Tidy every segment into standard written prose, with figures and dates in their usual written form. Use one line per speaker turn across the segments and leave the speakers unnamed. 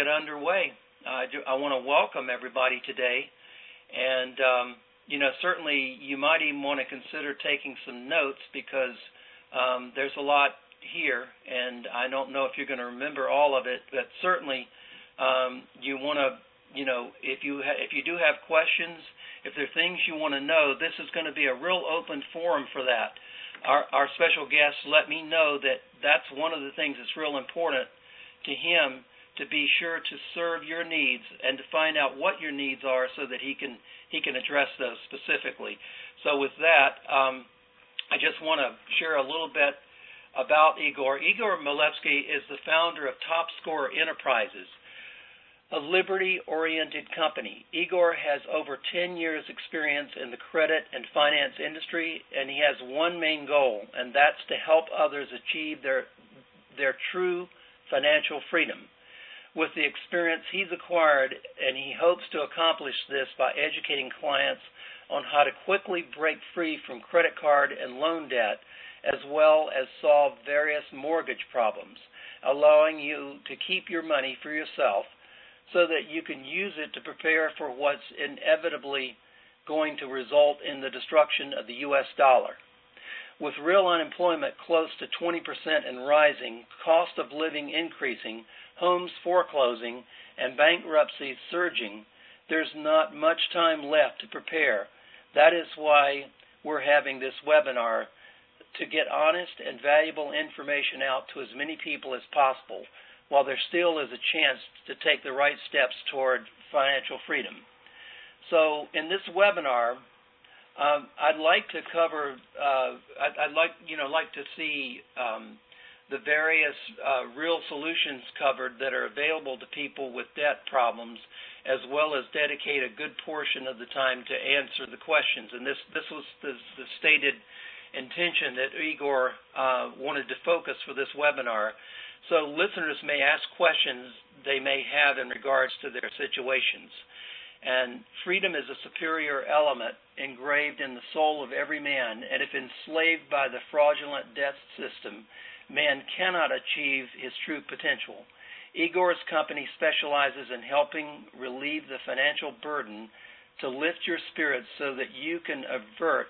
get underway. I want to welcome everybody today, and certainly you might even want to consider taking some notes because there's a lot here, and I don't know if you're going to remember all of it, but certainly you want to, if you do have questions, if there are things you want to know, this is going to be a real open forum for that. Our special guest let me know that that's one of the things that's real important to him, to be sure to serve your needs and to find out what your needs are so that he can address those specifically. So with that, I just want to share a little bit about Igor. Igor Milevsky is the founder of Top Score Enterprises, a liberty-oriented company. Igor has over 10 years' experience in the credit and finance industry, and he has one main goal, and that's to help others achieve their true financial freedom. With the experience he's acquired, and he hopes to accomplish this by educating clients on how to quickly break free from credit card and loan debt, as well as solve various mortgage problems, allowing you to keep your money for yourself so that you can use it to prepare for what's inevitably going to result in the destruction of the U.S. dollar. With real unemployment close to 20% and rising, cost of living increasing, homes foreclosing, and bankruptcies surging, there's not much time left to prepare. That is why we're having this webinar, to get honest and valuable information out to as many people as possible while there still is a chance to take the right steps toward financial freedom. So in this webinar, I'd like to cover. I'd like to see the various real solutions covered that are available to people with debt problems, as well as dedicate a good portion of the time to answer the questions. And this was the stated intention that Igor wanted to focus for this webinar. So listeners may ask questions they may have in regards to their situations. And freedom is a superior element engraved in the soul of every man, and if enslaved by the fraudulent debt system, man cannot achieve his true potential. Igor's company specializes in helping relieve the financial burden to lift your spirits so that you can avert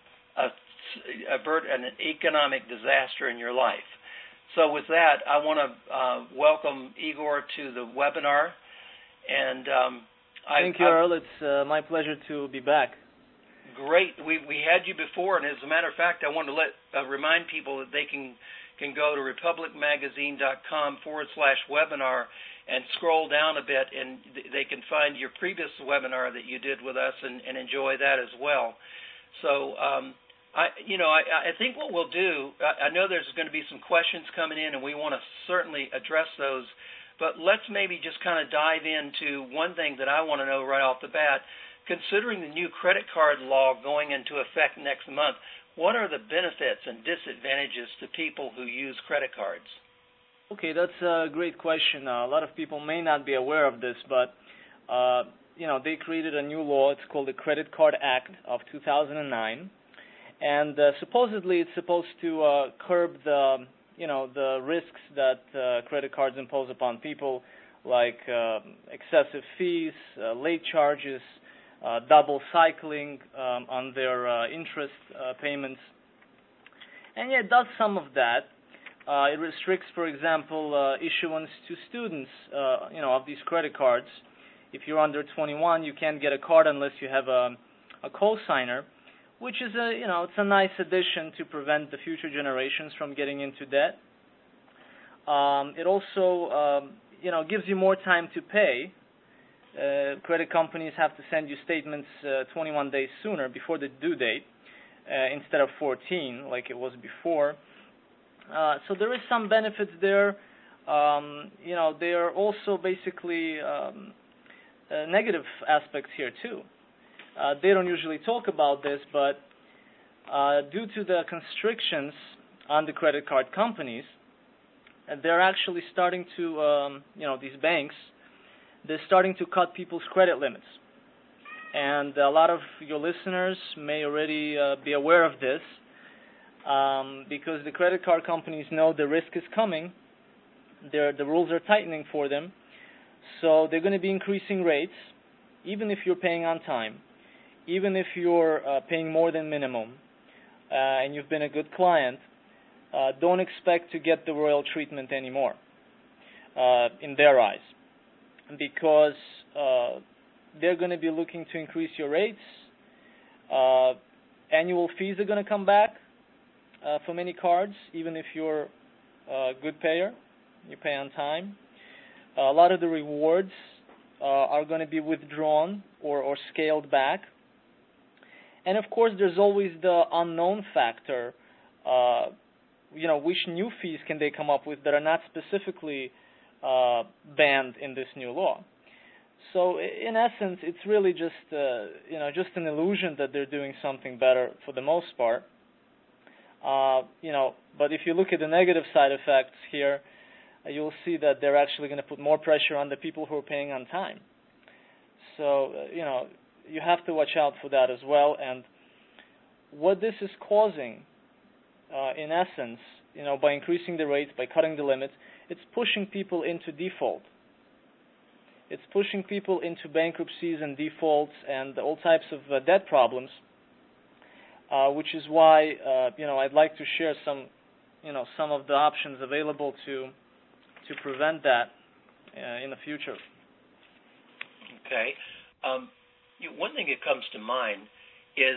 an economic disaster in your life. So with that, I want to welcome Igor to the webinar, and
thank you, Earl. It's my pleasure to be back.
Great. We had you before, and as a matter of fact, I want to remind people that they can go to republicmagazine.com/webinar and scroll down a bit, and they can find your previous webinar that you did with us and enjoy that as well. So I think what we'll do, I know there's going to be some questions coming in, and we want to certainly address those. But let's maybe just kind of dive into one thing that I want to know right off the bat. Considering the new credit card law going into effect next month, what are the benefits and disadvantages to people who use credit cards?
Okay, that's a great question. A lot of people may not be aware of this, but they created a new law. It's called the Credit Card Act of 2009, and supposedly it's supposed to curb the risks that credit cards impose upon people, like excessive fees, late charges, double cycling on their interest payments. And yeah, it does some of that. It restricts, for example, issuance to students, of these credit cards. If you're under 21, you can't get a card unless you have a co-signer, which is it's a nice addition to prevent the future generations from getting into debt. It also, gives you more time to pay. Credit companies have to send you statements 21 days sooner, before the due date, instead of 14 like it was before. So there is some benefits there. There are also basically negative aspects here too. They don't usually talk about this, but due to the constrictions on the credit card companies, they're actually starting to, these banks, they're starting to cut people's credit limits. And a lot of your listeners may already be aware of this, because the credit card companies know the risk is coming. The rules are tightening for them. So they're going to be increasing rates, even if you're paying on time, even if you're paying more than minimum, and you've been a good client. Don't expect to get the royal treatment anymore in their eyes, because they're going to be looking to increase your rates. Annual fees are going to come back for many cards, even if you're a good payer, you pay on time. A lot of the rewards are going to be withdrawn or scaled back. And of course, there's always the unknown factor. Which new fees can they come up with that are not specifically banned in this new law? So, in essence, it's really just an illusion that they're doing something better for the most part. But if you look at the negative side effects here, you'll see that they're actually going to put more pressure on the people who are paying on time. So, you have to watch out for that as well. And what this is causing, in essence, by increasing the rates, by cutting the limits, it's pushing people into default. It's pushing people into bankruptcies and defaults and all types of debt problems, which is why I'd like to share some of the options available to prevent that in the future.
Okay. One thing that comes to mind is,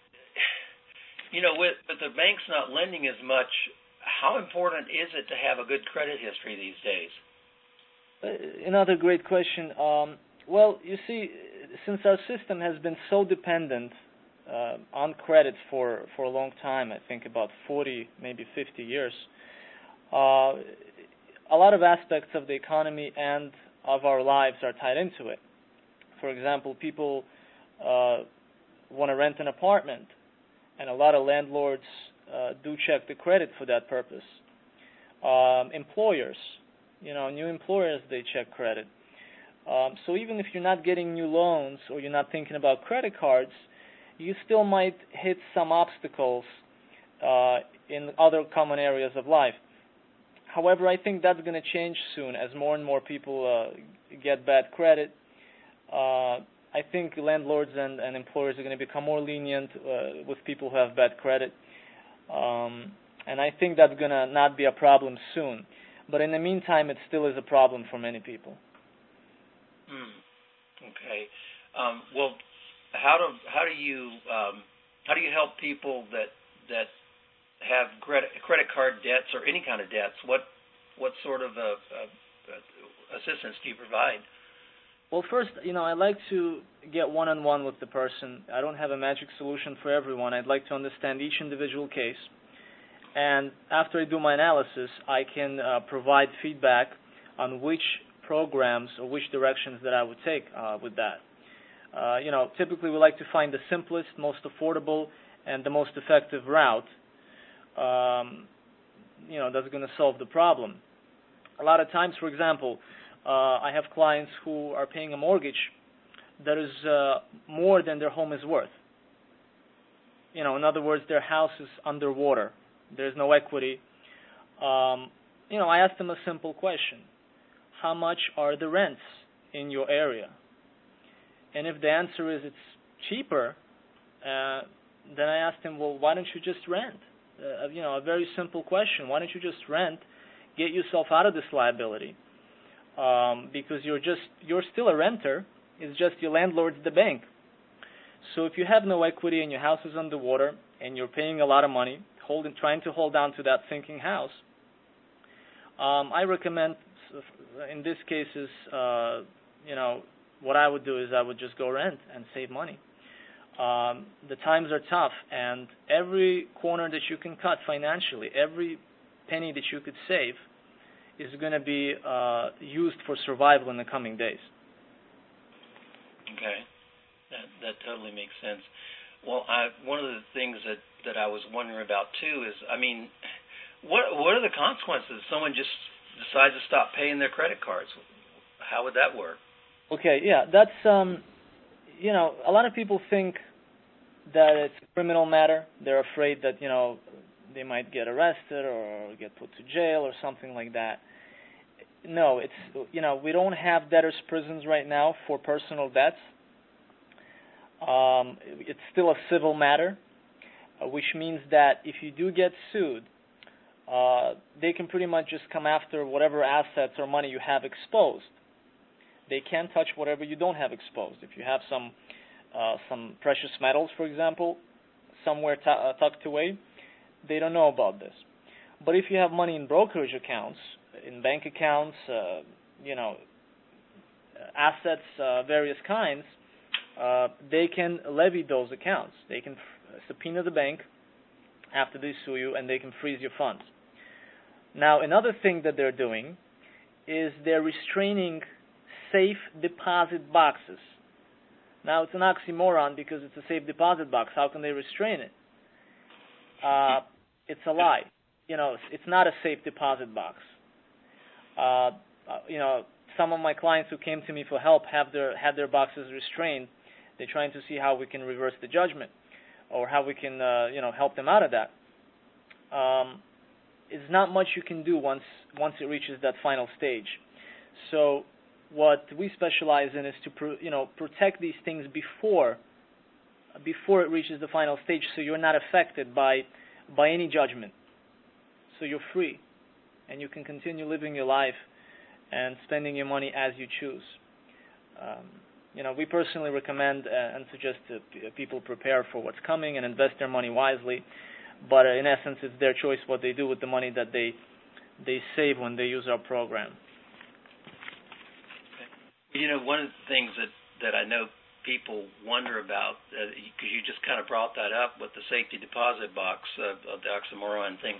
with the banks not lending as much, how important is it to have a good credit history these days?
Another great question. Well, you see, since our system has been so dependent on credit for a long time, I think about 40, maybe 50 years, a lot of aspects of the economy and of our lives are tied into it. For example, people want to rent an apartment, and a lot of landlords do check the credit for that purpose. Employers, new employers, they check credit. So even if you're not getting new loans or you're not thinking about credit cards, you still might hit some obstacles in other common areas of life. However, I think that's going to change soon as more and more people get bad credit. I think landlords and employers are going to become more lenient with people who have bad credit. And I think that's going to not be a problem soon. But in the meantime, it still is a problem for many people.
Okay. Well, how do you help people that have credit card debts or any kind of debts? What sort of assistance do you provide?
Well, first, I'd like to get one-on-one with the person. I don't have a magic solution for everyone. I'd like to understand each individual case. And after I do my analysis, I can provide feedback on which programs or which directions that I would take with that. Typically we like to find the simplest, most affordable, and the most effective route, that's going to solve the problem. A lot of times, for example, I have clients who are paying a mortgage that is more than their home is worth. In other words, their house is underwater. There's no equity. I asked them a simple question. How much are the rents in your area? And if the answer is it's cheaper, then I asked them, well, why don't you just rent? A very simple question. Why don't you just rent, get yourself out of this liability? Because you're still a renter. It's just your landlord's the bank. So if you have no equity and your house is underwater and you're paying a lot of money, trying to hold on to that sinking house, I recommend, in these cases, what I would do is I would just go rent and save money. The times are tough, and every corner that you can cut financially, every penny that you could save, is going to be used for survival in the coming days.
Okay, that totally makes sense. Well, one of the things that I was wondering about too is, what are the consequences if someone just decides to stop paying their credit cards? How would that work?
Okay, yeah, that's a lot of people think that it's a criminal matter. They're afraid that they might get arrested or get put to jail or something like that. no, we don't have debtors' prisons right now for personal debts. It's still a civil matter, which means that if you do get sued, they can pretty much just come after whatever assets or money you have exposed. They can't touch whatever you don't have exposed. If you have some precious metals, for example, somewhere tucked away, they don't know about this. But if you have money in brokerage accounts, in bank accounts, assets, various kinds, they can levy those accounts. They can subpoena the bank after they sue you, and they can freeze your funds. Now, another thing that they're doing is they're restraining safe deposit boxes. Now, it's an oxymoron because it's a safe deposit box. How can they restrain it? It's a lie. It's not a safe deposit box. Some of my clients who came to me for help had their boxes restrained. They're trying to see how we can reverse the judgment, or how we can help them out of that. It's not much you can do once it reaches that final stage. So what we specialize in is to protect these things before it reaches the final stage, so you're not affected by any judgment. So you're free, and you can continue living your life and spending your money as you choose. We personally recommend and suggest that people prepare for what's coming and invest their money wisely. But in essence, it's their choice what they do with the money that they save when they use our program.
One of the things that I know people wonder about, because you just kind of brought that up with the safety deposit box of the oxymoron thing.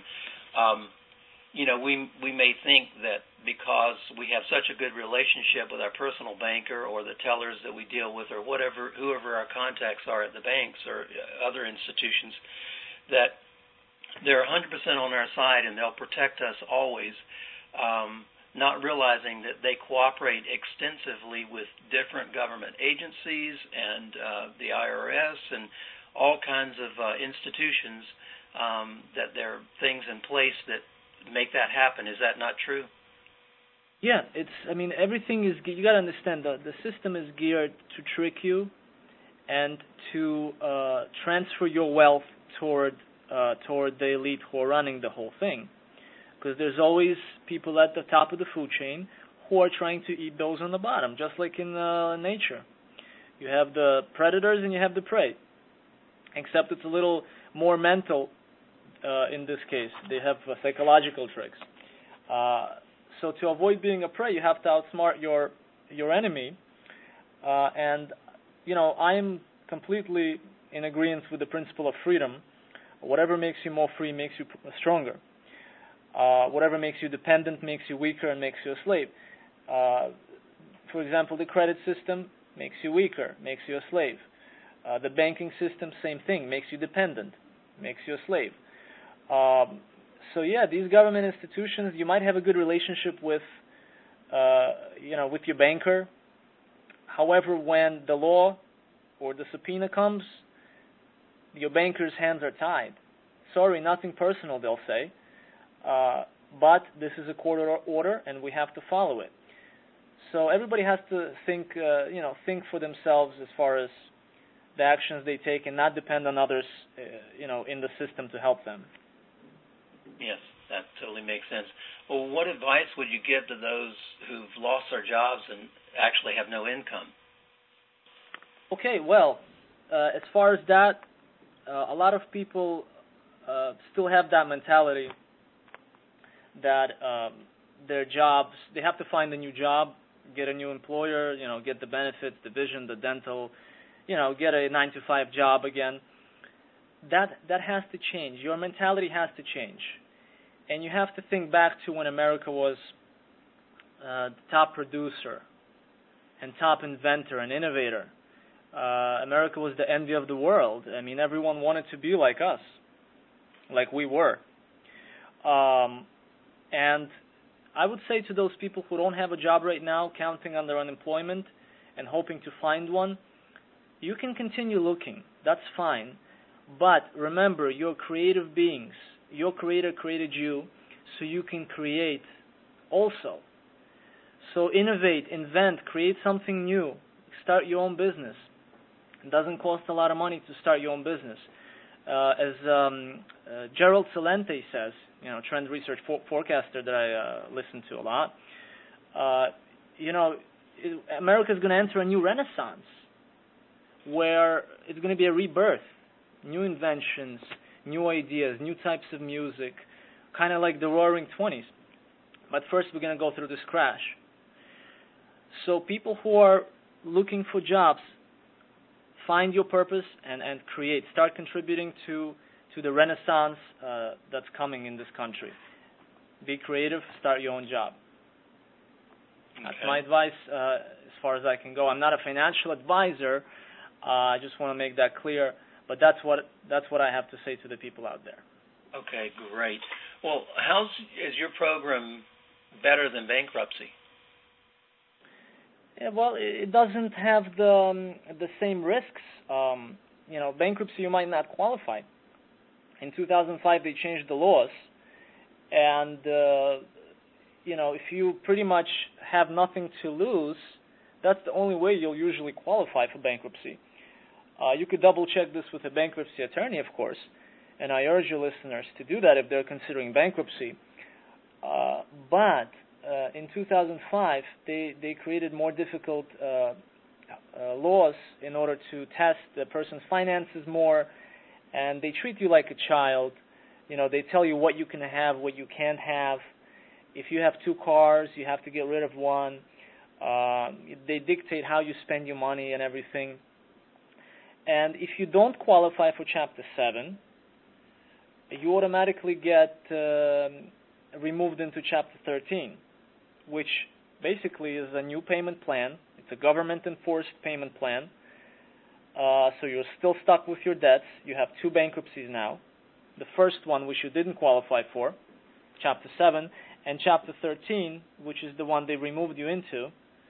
We may think that because we have such a good relationship with our personal banker or the tellers that we deal with, or whoever our contacts are at the banks or other institutions, that they're 100% on our side and they'll protect us always, not realizing that they cooperate extensively with different government agencies and the IRS and all kinds of institutions, that there are things in place that make that happen. Is that not true?
Yeah, everything is, you got to understand, the system is geared to trick you and to transfer your wealth toward the elite who are running the whole thing. Because there's always people at the top of the food chain who are trying to eat those on the bottom, just like in nature. You have the predators and you have the prey, except it's a little more mental in this case. They have psychological tricks. So to avoid being a prey, you have to outsmart your enemy. And I'm completely in agreement with the principle of freedom. Whatever makes you more free makes you stronger. Whatever makes you dependent makes you weaker and makes you a slave. For example, the credit system makes you weaker, makes you a slave. The banking system, same thing, makes you dependent, makes you a slave. These government institutions, you might have a good relationship with your banker. However, when the law or the subpoena comes, your banker's hands are tied. Sorry, nothing personal, they'll say. But this is a court order, and we have to follow it. So everybody has to think for themselves as far as the actions they take, and not depend on others, in the system to help them.
Yes, that totally makes sense. Well, what advice would you give to those who've lost their jobs and actually have no income?
Okay, well, as far as that, a lot of people still have that mentality that their jobs, they have to find a new job, get a new employer, get the benefits, the vision, the dental, get a 9-to-5 job again. That has to change. Your mentality has to change. And you have to think back to when America was the top producer and top inventor and innovator. America was the envy of the world. Everyone wanted to be like us, like we were. And I would say to those people who don't have a job right now, counting on their unemployment and hoping to find one, you can continue looking. That's fine. But remember, you're creative beings. Your Creator created you so you can create also. So innovate, invent, create something new. Start your own business. It doesn't cost a lot of money to start your own business. As Gerald Celente says, trend research forecaster that I listen to a lot, America's going to enter a new renaissance where it's going to be a rebirth, new inventions, new ideas, new types of music, kind of like the Roaring 20s. But first we're going to go through this crash. So people who are looking for jobs, find your purpose and create. Start contributing to the renaissance that's coming in this country. Be creative, start your own job. Okay. That's my advice as far as I can go. I'm not a financial advisor. I just want to make that clear. But that's what I have to say to the people out there.
Okay, great. Well, is your program better than bankruptcy?
Yeah, well, it doesn't have the same risks. Bankruptcy, you might not qualify. In 2005, they changed the laws, and if you pretty much have nothing to lose, that's the only way you'll usually qualify for bankruptcy. You could double-check this with a bankruptcy attorney, of course, and I urge your listeners to do that if they're considering bankruptcy. But in 2005, they created more difficult laws in order to test the person's finances more, and they treat you like a child. They tell you what you can have, what you can't have. If you have 2 cars, you have to get rid of one. They dictate how you spend your money and everything. And if you don't qualify for Chapter 7, you automatically get removed into Chapter 13, which basically is a new payment plan. It's a government-enforced payment plan. So you're still stuck with your debts. You have 2 bankruptcies now. The first one, which you didn't qualify for, Chapter 7, and Chapter 13, which is the one they removed you into.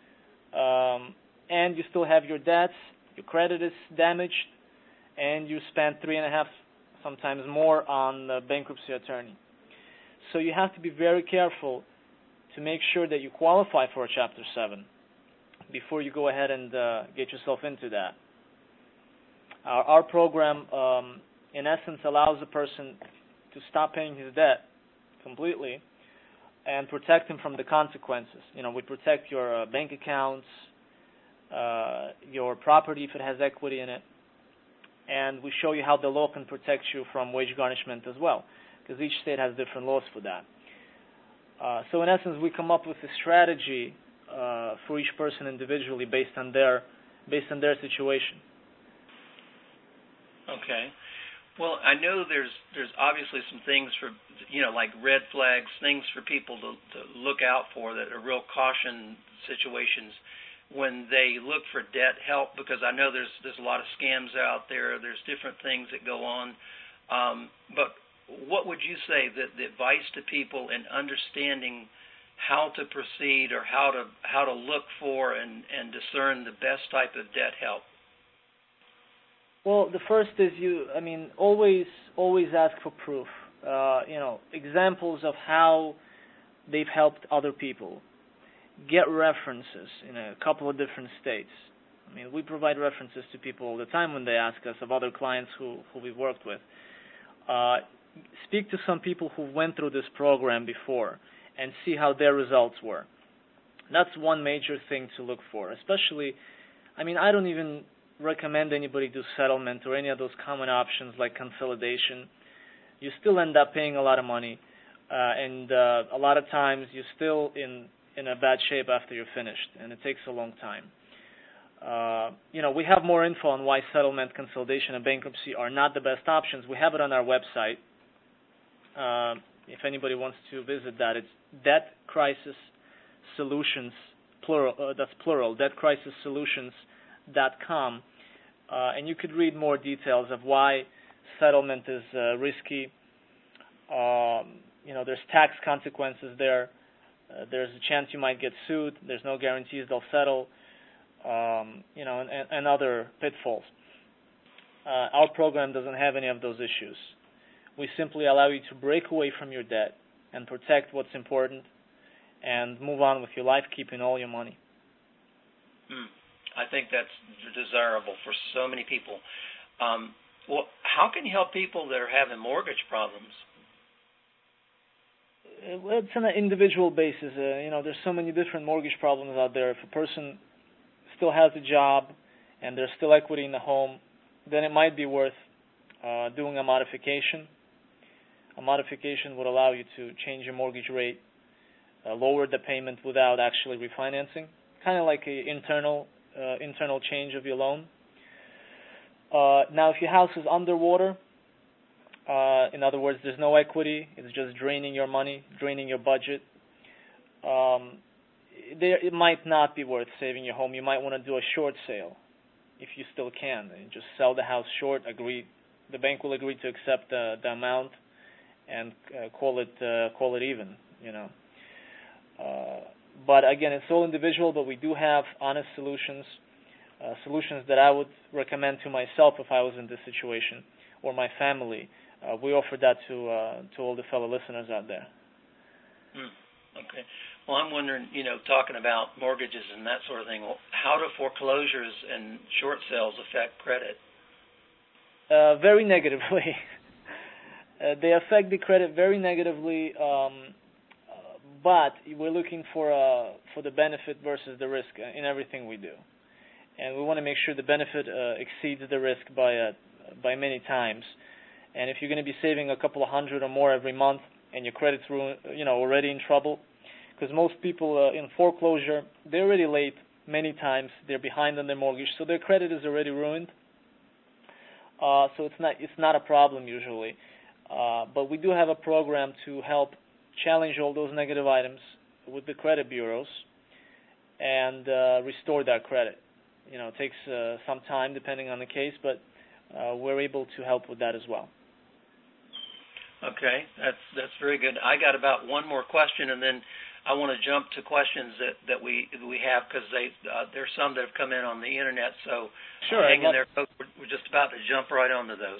And you still have your debts, your credit is damaged, and you spent 3.5, sometimes more, on the bankruptcy attorney. So you have to be very careful to make sure that you qualify for a Chapter 7 before you go ahead and get yourself into that. Our program, in essence, allows a person to stop paying his debt completely and protect him from the consequences. We protect your bank accounts, your property if it has equity in it, and we show you how the law can protect you from wage garnishment as well, because each state has different laws for that. So in essence, we come up with a strategy for each person individually based on their situation.
Okay. Well, I know there's obviously some things for like red flags, things for people to look out for that are real caution situations when they look for debt help, because I know there's a lot of scams out there. There's different things that go on. But what would you say that the advice to people in understanding how to proceed or how to look for and discern the best type of debt help?
Well, the first is always ask for proof. Examples of how they've helped other people. Get references in a couple of different states. We provide references to people all the time when they ask us of other clients who we've worked with. Speak to some people who went through this program before and see how their results were. That's one major thing to look for. Especially, I don't even recommend anybody do settlement or any of those common options like consolidation. You still end up paying a lot of money, and a lot of times you're still in a bad shape after you're finished, and it takes a long time. We have more info on why settlement, consolidation, and bankruptcy are not the best options. We have it on our website. If anybody wants to visit that, it's Debt Crisis Solutions, plural. That's plural. DebtCrisisSolutions.com, and you could read more details of why settlement is risky. There's tax consequences there. There's a chance you might get sued. There's no guarantees they'll settle, and other pitfalls. Our program doesn't have any of those issues. We simply allow you to break away from your debt and protect what's important and move on with your life, keeping all your money.
I think that's desirable for so many people. Well, how can you help people that are having mortgage problems?
Well, it's on an individual basis. There's so many different mortgage problems out there. If a person still has a job and there's still equity in the home, then it might be worth doing a modification. A modification would allow you to change your mortgage rate, lower the payment without actually refinancing, kind of like an internal change of your loan. Now, if your house is underwater, in other words, there's no equity, it's just draining your money, draining your budget, it might not be worth saving your home. You might want to do a short sale, if you still can. And just sell the house short, the bank will agree to accept the amount, and call it even, But again, it's all individual, but we do have honest solutions that I would recommend to myself if I was in this situation, or my family. We offer that to all the fellow listeners out there.
Okay. Well, I'm wondering, talking about mortgages and that sort of thing, how do foreclosures and short sales affect credit?
Very negatively. They affect the credit very negatively, but we're looking for the benefit versus the risk in everything we do. And we want to make sure the benefit exceeds the risk by many times. And if you're going to be saving a couple of hundred or more every month, and your credit's already in trouble, because most people in foreclosure, they're already late many times. They're behind on their mortgage, so their credit is already ruined. So it's not a problem usually. But we do have a program to help challenge all those negative items with the credit bureaus and restore that credit. It takes some time depending on the case, but we're able to help with that as well.
Okay, that's very good. I got about one more question, and then I want to jump to questions that we have, because there's some that have come in on the internet. So
sure,
hang in there, folks. We're just about to jump right onto those.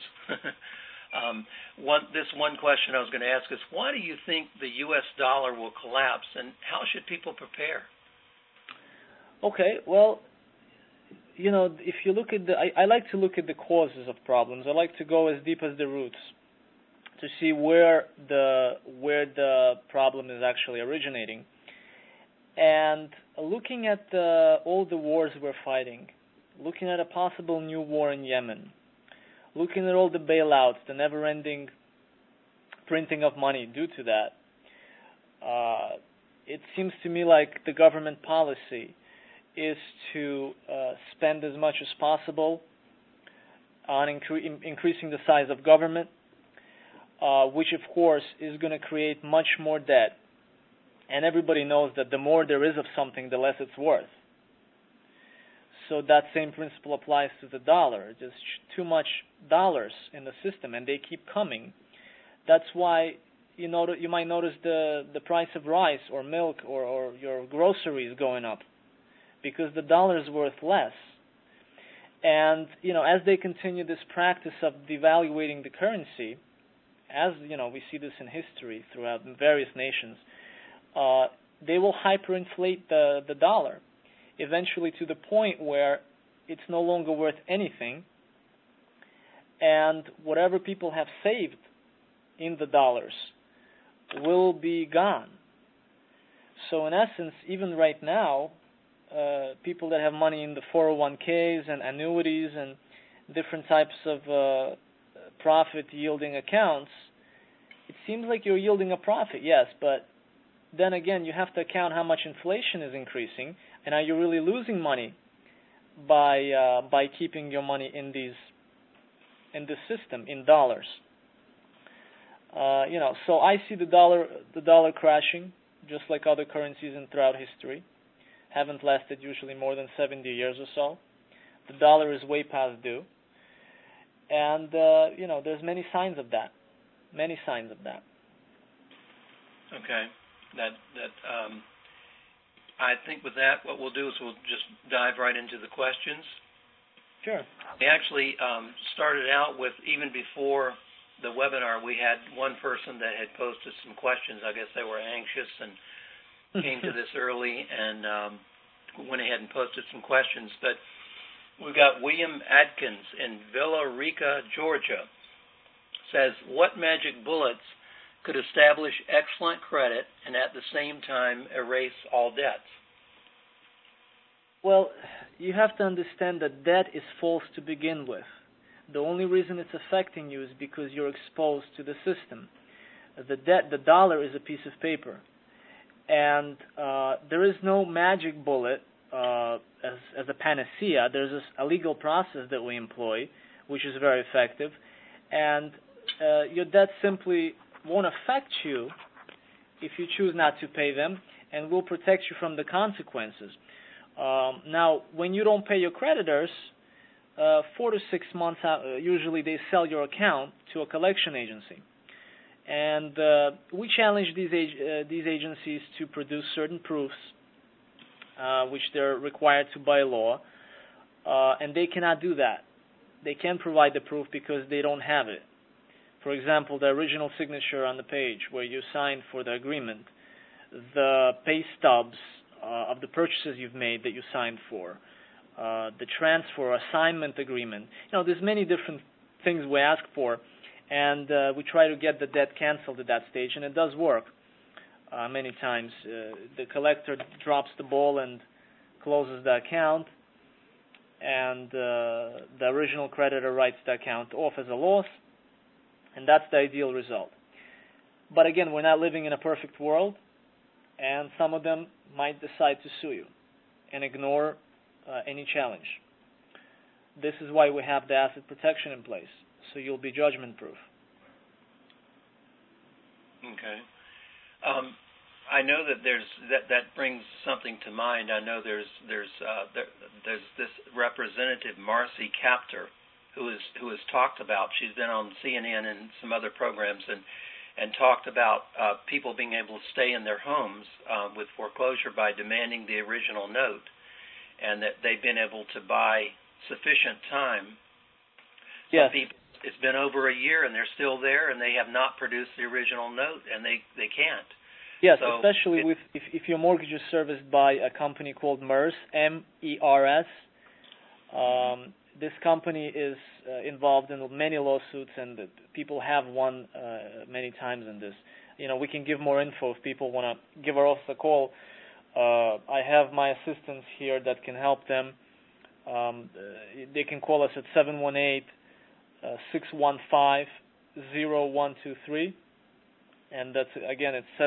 This one question I was going to ask is, why do you think the U.S. dollar will collapse, and how should people prepare?
Okay, well, if you look at I like to look at the causes of problems. I like to go as deep as the roots to see where the problem is actually originating. And looking at all the wars we're fighting, looking at a possible new war in Yemen, looking at all the bailouts, the never-ending printing of money due to that, it seems to me like the government policy is to spend as much as possible on increasing the size of government, which of course is going to create much more debt. And everybody knows that the more there is of something, the less it's worth. So that same principle applies to the dollar. There's too much dollars in the system, and they keep coming. That's why you might notice the price of rice or milk or your groceries going up, because the dollar is worth less. And as they continue this practice of devaluating the currency, as we see this in history throughout various nations, they will hyperinflate the dollar, eventually to the point where it's no longer worth anything, and whatever people have saved in the dollars will be gone. So in essence, even right now, people that have money in the 401ks and annuities and different types of profit-yielding accounts, it seems like you're yielding a profit, yes, but then again, you have to account how much inflation is increasing, and are you really losing money by keeping your money in this system in dollars? So I see the dollar crashing, just like other currencies throughout history. Haven't lasted usually more than 70 years or so. The dollar is way past due, and there's many signs of that. Many signs of that.
Okay. I think with that, what we'll do is we'll just dive right into the questions.
Sure.
We actually started out with, even before the webinar, we had one person that had posted some questions. I guess they were anxious, and came to this early and went ahead and posted some questions. But we've got William Adkins in Villa Rica, Georgia, says, what magic bullets could establish excellent credit and at the same time erase all debts?
Well, you have to understand that debt is false to begin with. The only reason it's affecting you is because you're exposed to the system. The dollar is a piece of paper. And there is no magic bullet as a panacea. There's a legal process that we employ, which is very effective. And your debt simply won't affect you if you choose not to pay them, and will protect you from the consequences. Now, when you don't pay your creditors, 4 to 6 months out, usually they sell your account to a collection agency. And we challenge these agencies to produce certain proofs, which they're required to by law, and they cannot do that. They can't provide the proof because they don't have it. For example, the original signature on the page where you signed for the agreement, the pay stubs of the purchases you've made that you signed for, the transfer assignment agreement. There's many different things we ask for, and we try to get the debt canceled at that stage, and it does work many times. The collector drops the ball and closes the account, and the original creditor writes the account off as a loss, and that's the ideal result. But again, we're not living in a perfect world, and some of them might decide to sue you and ignore any challenge. This is why we have the asset protection in place, so you'll be judgment-proof.
Okay. I know that that brings something to mind. I know there's this representative, Marcy Kaptur, who has talked about. She's been on CNN and some other programs and talked about people being able to stay in their homes with foreclosure by demanding the original note, and that they've been able to buy sufficient time.
Yes.
Some people, it's been over a year and they're still there and they have not produced the original note and they can't.
Yes,
so
especially if your mortgage is serviced by a company called MERS, MERS. This company is involved in many lawsuits, and people have won many times in this. We can give more info if people want to give us a call. I have my assistants here that can help them. They can call us at 718-615-0123, and that's, again, it's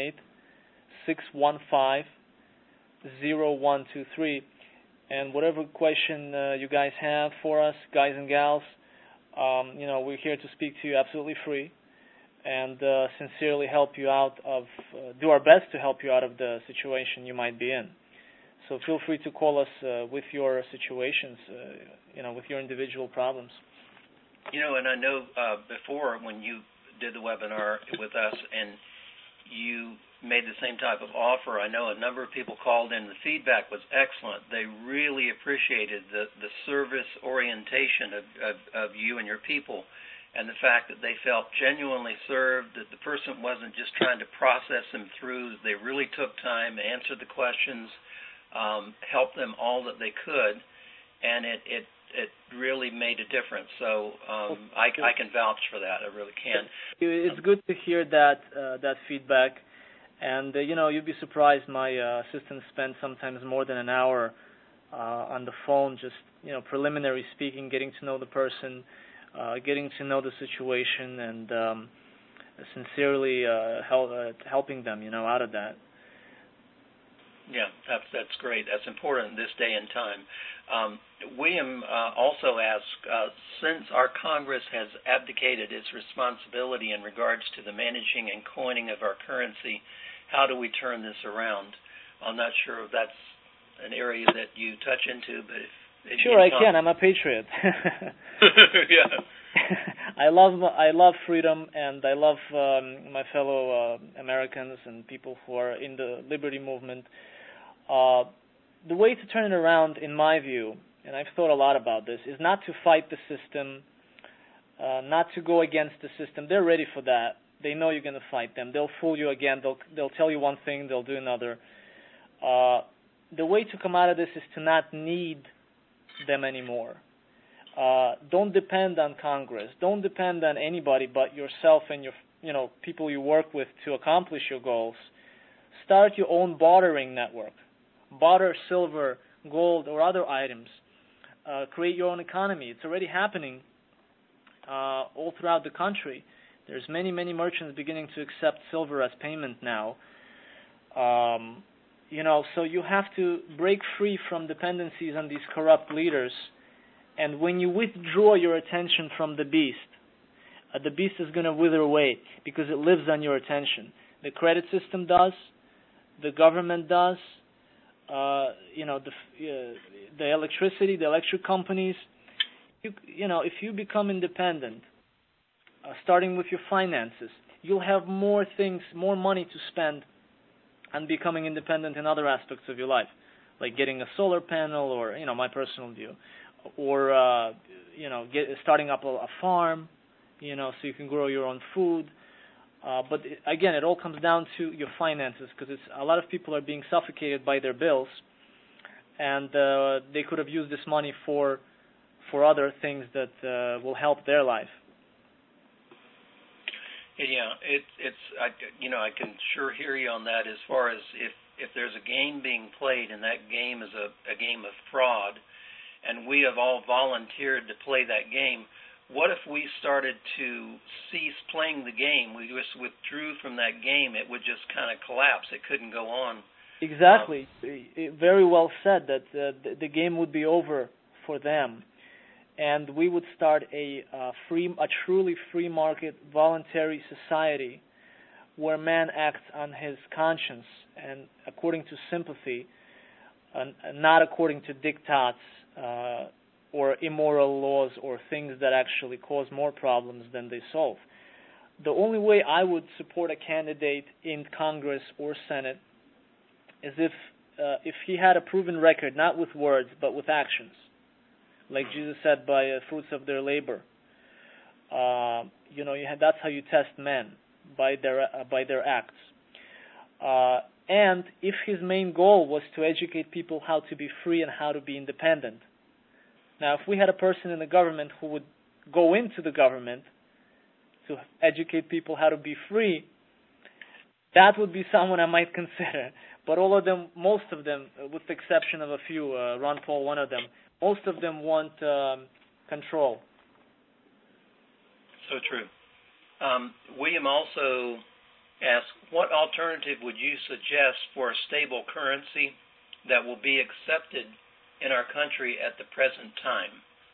718-615-0123. And whatever question you guys have for us, guys and gals, we're here to speak to you absolutely free and sincerely help you out do our best to help you out of the situation you might be in. So feel free to call us with your situations, with your individual problems.
And I know before when you did the webinar with us and you made the same type of offer, I know a number of people called in. The feedback was excellent. They really appreciated the service orientation of you and your people, and the fact that they felt genuinely served, that the person wasn't just trying to process them through. They really took time, answered the questions, helped them all that they could, and it really made a difference. So I can vouch for that. I really can.
It's good to hear that feedback. And, you'd be surprised. My assistants spend sometimes more than an hour on the phone, just, preliminary speaking, getting to know the person, getting to know the situation, and sincerely helping them, out of that.
Yeah, that's great. That's important in this day and time. William also asks, since our Congress has abdicated its responsibility in regards to the managing and coining of our currency, how do we turn this around? I'm not sure if that's an area that you touch into, but if
sure, I can. I'm a patriot.
Yeah.
I love freedom, and I love my fellow Americans and people who are in the liberty movement. The way to turn it around, in my view, and I've thought a lot about this, is not to fight the system, not to go against the system. They're ready for that. They know you're going to fight them. They'll fool you again. They'll tell you one thing, they'll do another. The way to come out of this is to not need them anymore. Don't depend on Congress. Don't depend on anybody but yourself and your people you work with to accomplish your goals. Start your own bartering network. Barter silver, gold, or other items. Create your own economy. It's already happening all throughout the country. There's many merchants beginning to accept silver as payment now. So you have to break free from dependencies on these corrupt leaders. And when you withdraw your attention from the beast is going to wither away because it lives on your attention. The credit system does, the government does, the electricity, the electric companies. If you become independent, starting with your finances, you'll have more money to spend on becoming independent in other aspects of your life, like getting a solar panel, or my personal view, or starting up a farm, so you can grow your own food. But again, it all comes down to your finances, because a lot of people are being suffocated by their bills, and they could have used this money for other things that will help their life.
Yeah, I can sure hear you on that. As far as if there's a game being played and that game is a game of fraud, and we have all volunteered to play that game, what if we started to cease playing the game? We just withdrew from that game. It would just kind of collapse. It couldn't go on.
Exactly. Very well said. That the game would be over for them. And we would start a truly free market, voluntary society where man acts on his conscience and according to sympathy, not according to diktats or immoral laws or things that actually cause more problems than they solve. The only way I would support a candidate in Congress or Senate is if he had a proven record, not with words but with actions. Like Jesus said, by fruits of their labor. That's how you test men, by their acts. And if his main goal was to educate people how to be free and how to be independent. Now, if we had a person in the government who would go into the government to educate people how to be free, that would be someone I might consider. But most of them, with the exception of a few, Ron Paul, one of them, most of them want control.
So true. William also asked, what alternative would you suggest for a stable currency that will be accepted in our country at the present time?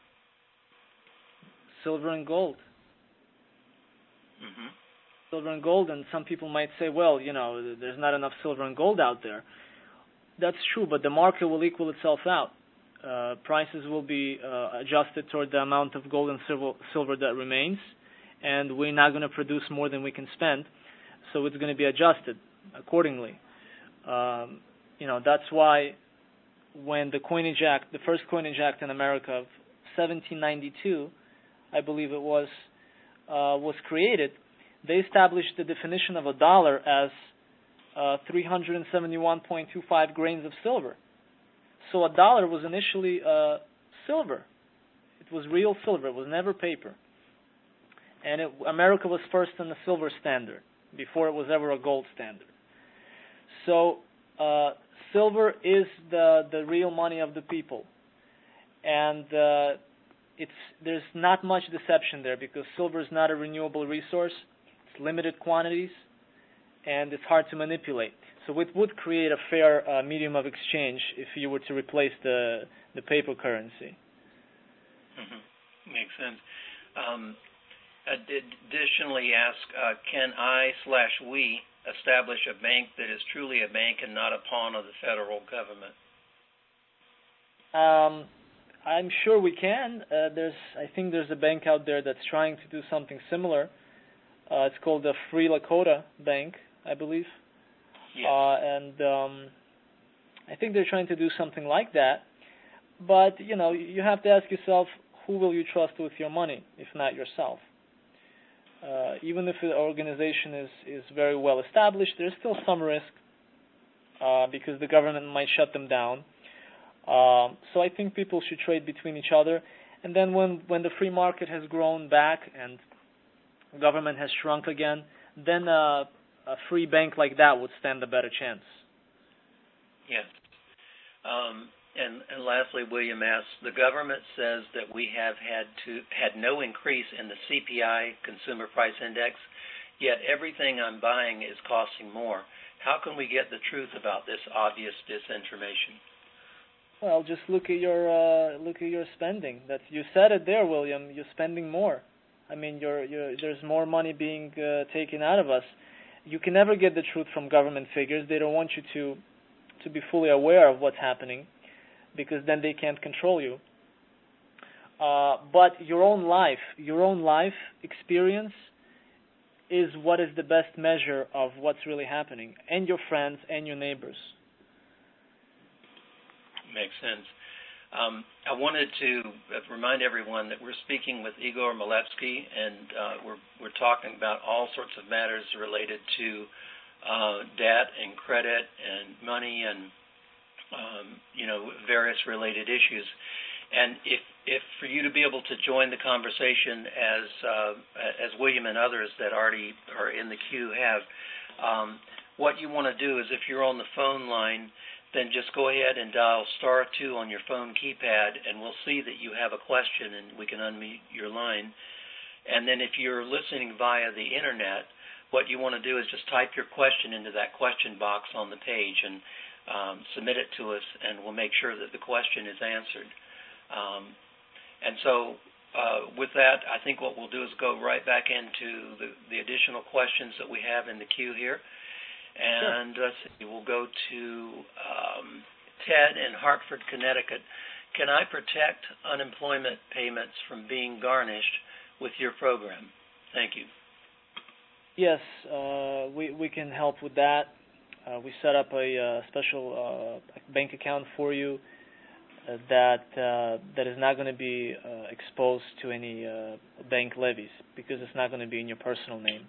Silver and gold.
Mm-hmm.
Silver and gold, and some people might say, well, there's not enough silver and gold out there. That's true, but the market will equal itself out. Prices will be adjusted toward the amount of gold and silver that remains, and we're not going to produce more than we can spend, so it's going to be adjusted accordingly. That's why when the Coinage Act, the first Coinage Act in America of 1792, I believe it was created, they established the definition of a dollar as 371.25 grains of silver. So a dollar was initially silver. It was real silver. It was never paper. And America was first on the silver standard before it was ever a gold standard. So silver is the real money of the people. And there's not much deception there because silver is not a renewable resource. It's limited quantities, and it's hard to manipulate. So it would create a fair medium of exchange if you were to replace the paper currency.
Mm-hmm. Makes sense. Additionally, ask, can I/we establish a bank that is truly a bank and not a pawn of the federal government?
I'm sure we can. I think there's a bank out there that's trying to do something similar. It's called the Free Lakota Bank, I believe.
Yes.
I think they're trying to do something like that. But, you have to ask yourself, who will you trust with your money, if not yourself? even if the organization is very well established, there's still some risk because the government might shut them down. So I think people should trade between each other. And then when the free market has grown back and government has shrunk again, then a free bank like that would stand a better chance.
Yes. And lastly, William asks, the government says that we have had no increase in the CPI, Consumer Price Index, yet everything I'm buying is costing more. How can we get the truth about this obvious disinformation?
Well, just look at your spending. You said it there, William. You're spending more. I mean, there's more money being taken out of us. You can never get the truth from government figures. They don't want you to be fully aware of what's happening, because then they can't control you. But your own life experience is what is the best measure of what's really happening, and your friends and your neighbors.
Makes sense. I wanted to remind everyone that we're speaking with Igor Malevsky, and we're talking about all sorts of matters related to debt and credit and money and various related issues. And if for you to be able to join the conversation as William and others that already are in the queue have, what you want to do is, if you're on the phone line, then just go ahead and dial *2 on your phone keypad, and we'll see that you have a question, and we can unmute your line. And then if you're listening via the internet, what you want to do is just type your question into that question box on the page and submit it to us, and we'll make sure that the question is answered. And so with that, I think what we'll do is go right back into the additional questions that we have in the queue here. And let's see, we'll go to Ted in Hartford, Connecticut. Can I protect unemployment payments from being garnished with your program? Thank you.
Yes, we can help with that. We set up a special bank account for you that is not going to be exposed to any bank levies, because it's not going to be in your personal name.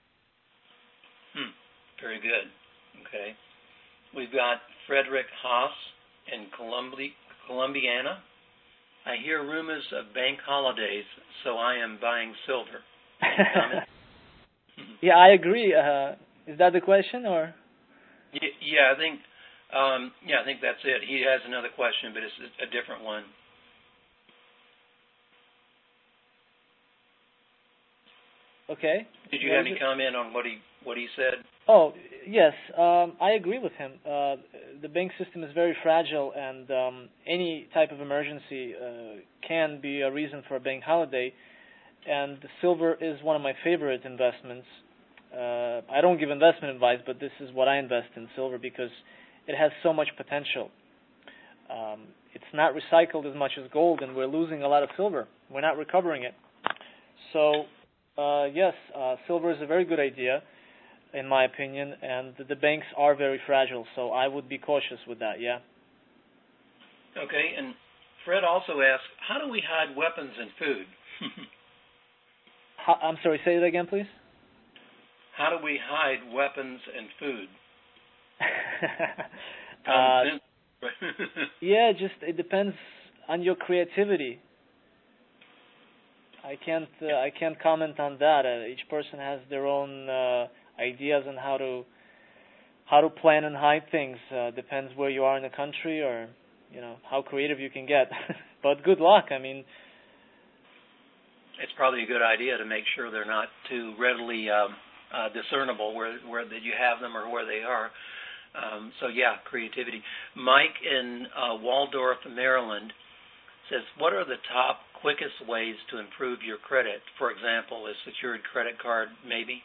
Very good. Okay. We've got Frederick Haas in Columbiana. I hear rumors of bank holidays, so I am buying silver. Any comment?
Yeah, I agree. Is that the question, or?
Yeah, I think that's it. He has another question, but it's a different one.
Okay.
Did you have any comment on what he said?
Oh, yes. I agree with him. The bank system is very fragile, and any type of emergency can be a reason for a bank holiday. And silver is one of my favorite investments. I don't give investment advice, but this is what I invest in, silver, because it has so much potential. It's not recycled as much as gold, and we're losing a lot of silver. We're not recovering it. So, yes, silver is a very good idea, in my opinion, and the banks are very fragile, so I would be cautious with that, yeah.
Okay, and Fred also asked, how do we hide weapons and food?
I'm sorry, say it again, please?
How do we hide weapons and food?
Yeah, it depends on your creativity. I can't comment on that. Each person has their own ideas on how to plan and hide things. Depends where you are in the country, or how creative you can get. But good luck. I mean,
it's probably a good idea to make sure they're not too readily discernible where that you have them or where they are. So yeah, creativity. Mike in Waldorf, Maryland says, what are the top quickest ways to improve your credit? For example, a secured credit card, maybe?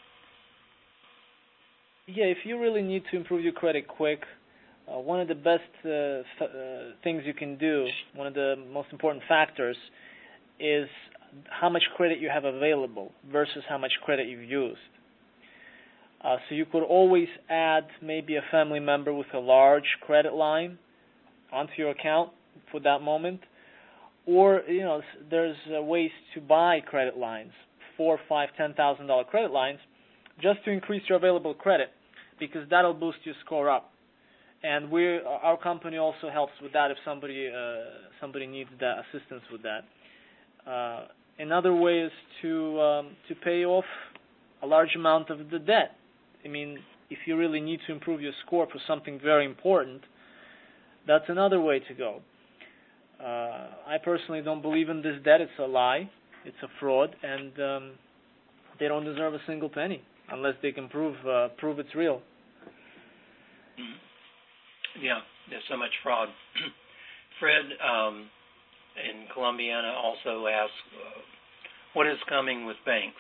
Yeah, if you really need to improve your credit quick, one of the best things you can do, one of the most important factors, is how much credit you have available versus how much credit you've used. So you could always add maybe a family member with a large credit line onto your account for that moment. Or, there's ways to buy credit lines $4, $5, $10,000 credit lines just to increase your available credit, because that'll boost your score up. And our company also helps with that if somebody needs that assistance with that. Another way is to pay off a large amount of the debt. I mean, if you really need to improve your score for something very important, that's another way to go. I personally don't believe in this debt. It's a lie. It's a fraud, and they don't deserve a single penny unless they can prove it's real.
Yeah, there's so much fraud. Fred in Columbiana also asks, what is coming with banks?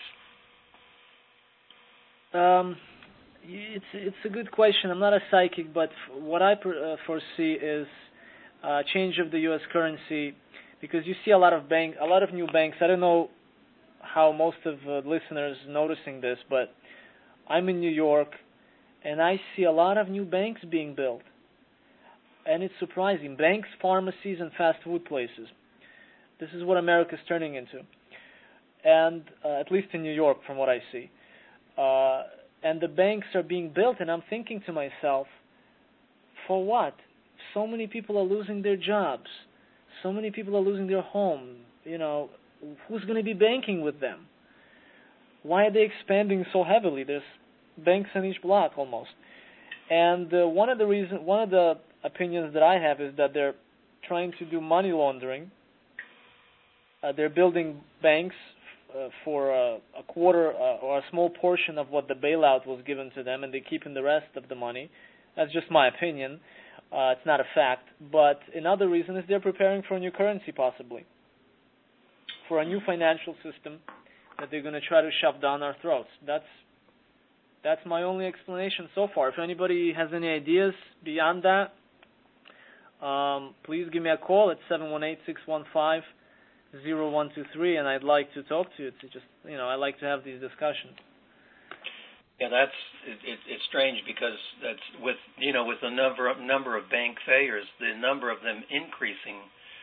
It's a good question. I'm not a psychic, but what I foresee is change of the U.S. currency, because you see a lot of new banks. I don't know how most of the listeners noticing this, but I'm in New York, and I see a lot of new banks being built, and it's surprising. Banks, pharmacies, and fast food places. This is what America's turning into, and at least in New York, from what I see. And the banks are being built, and I'm thinking to myself, for what? So many people are losing their jobs. So many people are losing their home. You know, who's going to be banking with them? Why are they expanding so heavily? There's banks on each block almost. And one of the opinions that I have is that they're trying to do money laundering. They're building banks for a quarter or a small portion of what the bailout was given to them, and they're keeping the rest of the money. That's just my opinion. It's not a fact. But another reason is they're preparing for a new currency, possibly, for a new financial system that they're going to try to shove down our throats. That's my only explanation so far. If anybody has any ideas beyond that, please give me a call at 718-615-0123, and I'd like to talk to you. I like to have these discussions.
Yeah, it's strange because that's with the number of bank failures, the number of them increasing,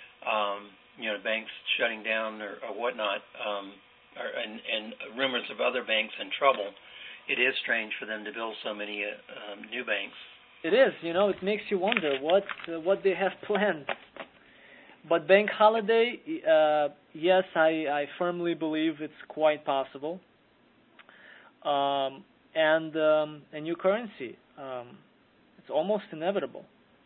banks shutting down or whatnot, and rumors of other banks in trouble. It is strange for them to build so many new banks.
It is. It makes you wonder what they have planned. But bank holiday, yes, I firmly believe it's quite possible. And a new currency, it's almost inevitable.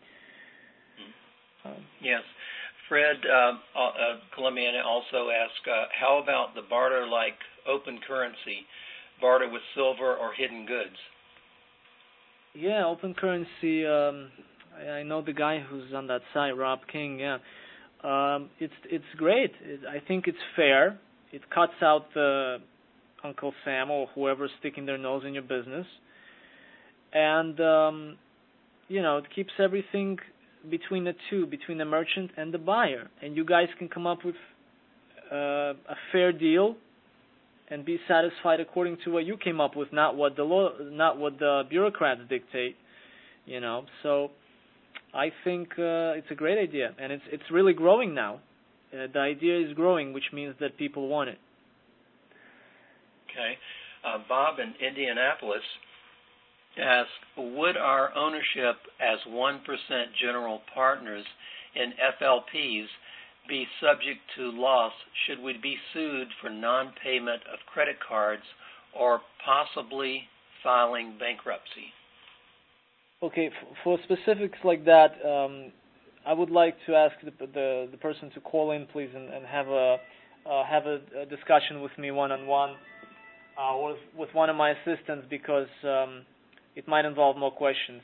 Yes. Fred, Columbiana also asked, how about the barter-like open currency, barter with silver or hidden goods?
Yeah, open currency, I know the guy who's on that site, Rob King, yeah. It's great. I think it's fair. It cuts out the Uncle Sam or whoever's sticking their nose in your business. And, it keeps everything between the two, between the merchant and the buyer. And you guys can come up with a fair deal and be satisfied according to what you came up with, not what the bureaucrats dictate, So I think it's a great idea, and it's really growing now. The idea is growing, which means that people want it.
Okay. Bob in Indianapolis asks, would our ownership as 1% general partners in FLPs be subject to loss should we be sued for non-payment of credit cards or possibly filing bankruptcy?
Okay, for specifics like that, I would like to ask the person to call in, please, and have a discussion with me one-on-one. Or with one of my assistants, because it might involve more questions.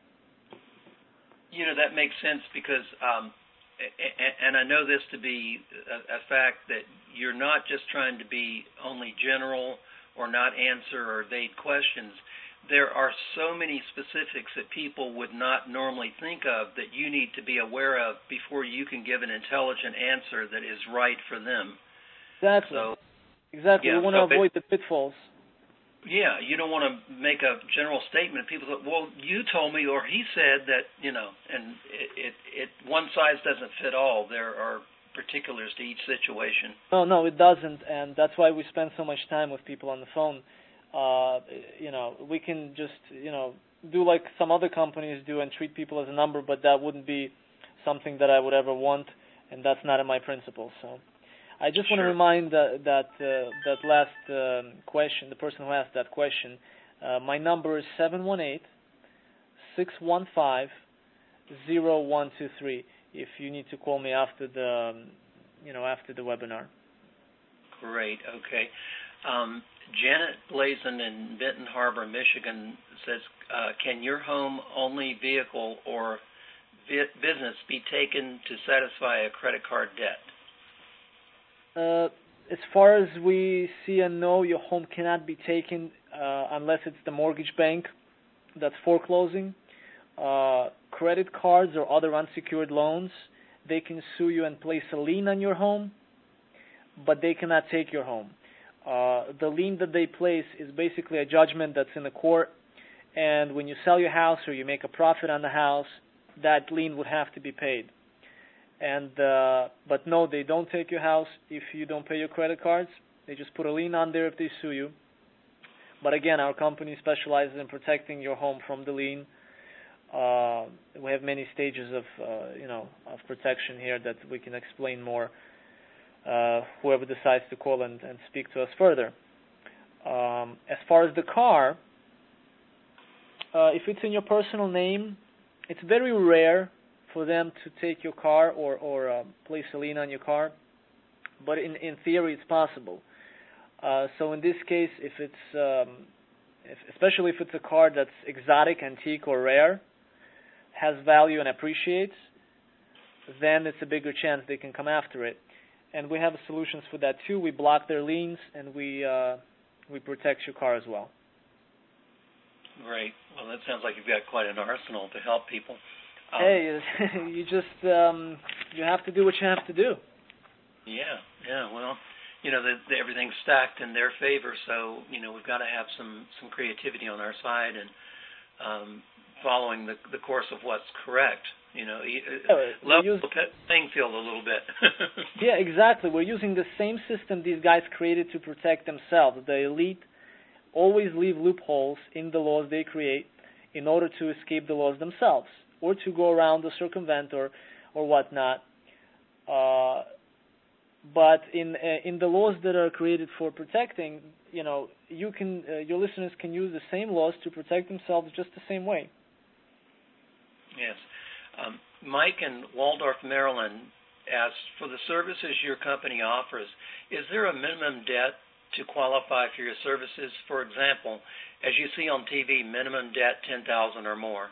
That makes sense because, and I know this to be a fact, that you're not just trying to be only general or not answer or evade questions. There are so many specifics that people would not normally think of that you need to be aware of before you can give an intelligent answer that is right for them.
Exactly. Exactly.
Yeah,
we want to avoid the pitfalls.
Yeah, you don't want to make a general statement. People say, well, you told me, or he said that, and it one size doesn't fit all. There are particulars to each situation.
No, it doesn't, and that's why we spend so much time with people on the phone. We can just, do like some other companies do and treat people as a number, but that wouldn't be something that I would ever want, and that's not in my principles. So I just want to remind that last question, the person who asked that question, my number is 718-615-0123 if you need to call me after the webinar.
Great. Okay. Janet Blazin in Benton Harbor, Michigan says, can your home only vehicle or business be taken to satisfy a credit card debt?
As far as we see and know, your home cannot be taken unless it's the mortgage bank that's foreclosing. Credit cards or other unsecured loans, they can sue you and place a lien on your home, but they cannot take your home. The lien that they place is basically a judgment that's in the court, and when you sell your house or you make a profit on the house, that lien would have to be paid. But no, they don't take your house if you don't pay your credit cards. They just put a lien on there if they sue you. But again, our company specializes in protecting your home from the lien. We have many stages of protection here that we can explain more. Whoever decides to call and speak to us further. As far as the car, if it's in your personal name, it's very rare for them to take your car or place a lien on your car, but in theory it's possible. So in this case, if it's especially if it's a car that's exotic, antique, or rare, has value and appreciates, then it's a bigger chance they can come after it. And we have solutions for that too. We block their liens and we protect your car as well.
Great. Well, that sounds like you've got quite an arsenal to help people.
Hey, you just you have to do what you have to do.
Yeah. Well, everything's stacked in their favor, so we've got to have some creativity on our side and following the course of what's correct. Level the playing field a little bit.
Yeah, exactly. We're using the same system these guys created to protect themselves. The elite always leave loopholes in the laws they create in order to escape the laws themselves, or to go around or circumvent or whatnot. But in the laws that are created for protecting, your listeners can use the same laws to protect themselves just the same way.
Yes. Mike in Waldorf, Maryland asks, for the services your company offers, is there a minimum debt to qualify for your services? For example, as you see on TV, minimum debt $10,000 or more.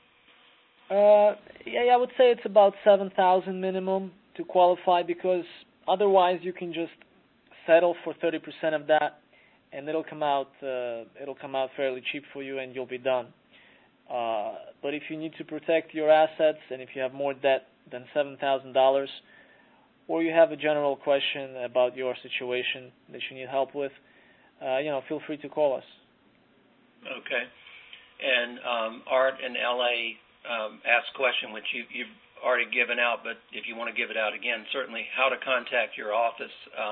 Yeah, I would say it's about $7,000 minimum to qualify, because otherwise you can just settle for 30% of that, and it'll come out fairly cheap for you, and you'll be done. But if you need to protect your assets, and if you have more debt than $7,000, or you have a general question about your situation that you need help with, feel free to call us.
Okay. And Art in L.A. asked a question which you've already given out, but if you want to give it out again, certainly how to contact your office.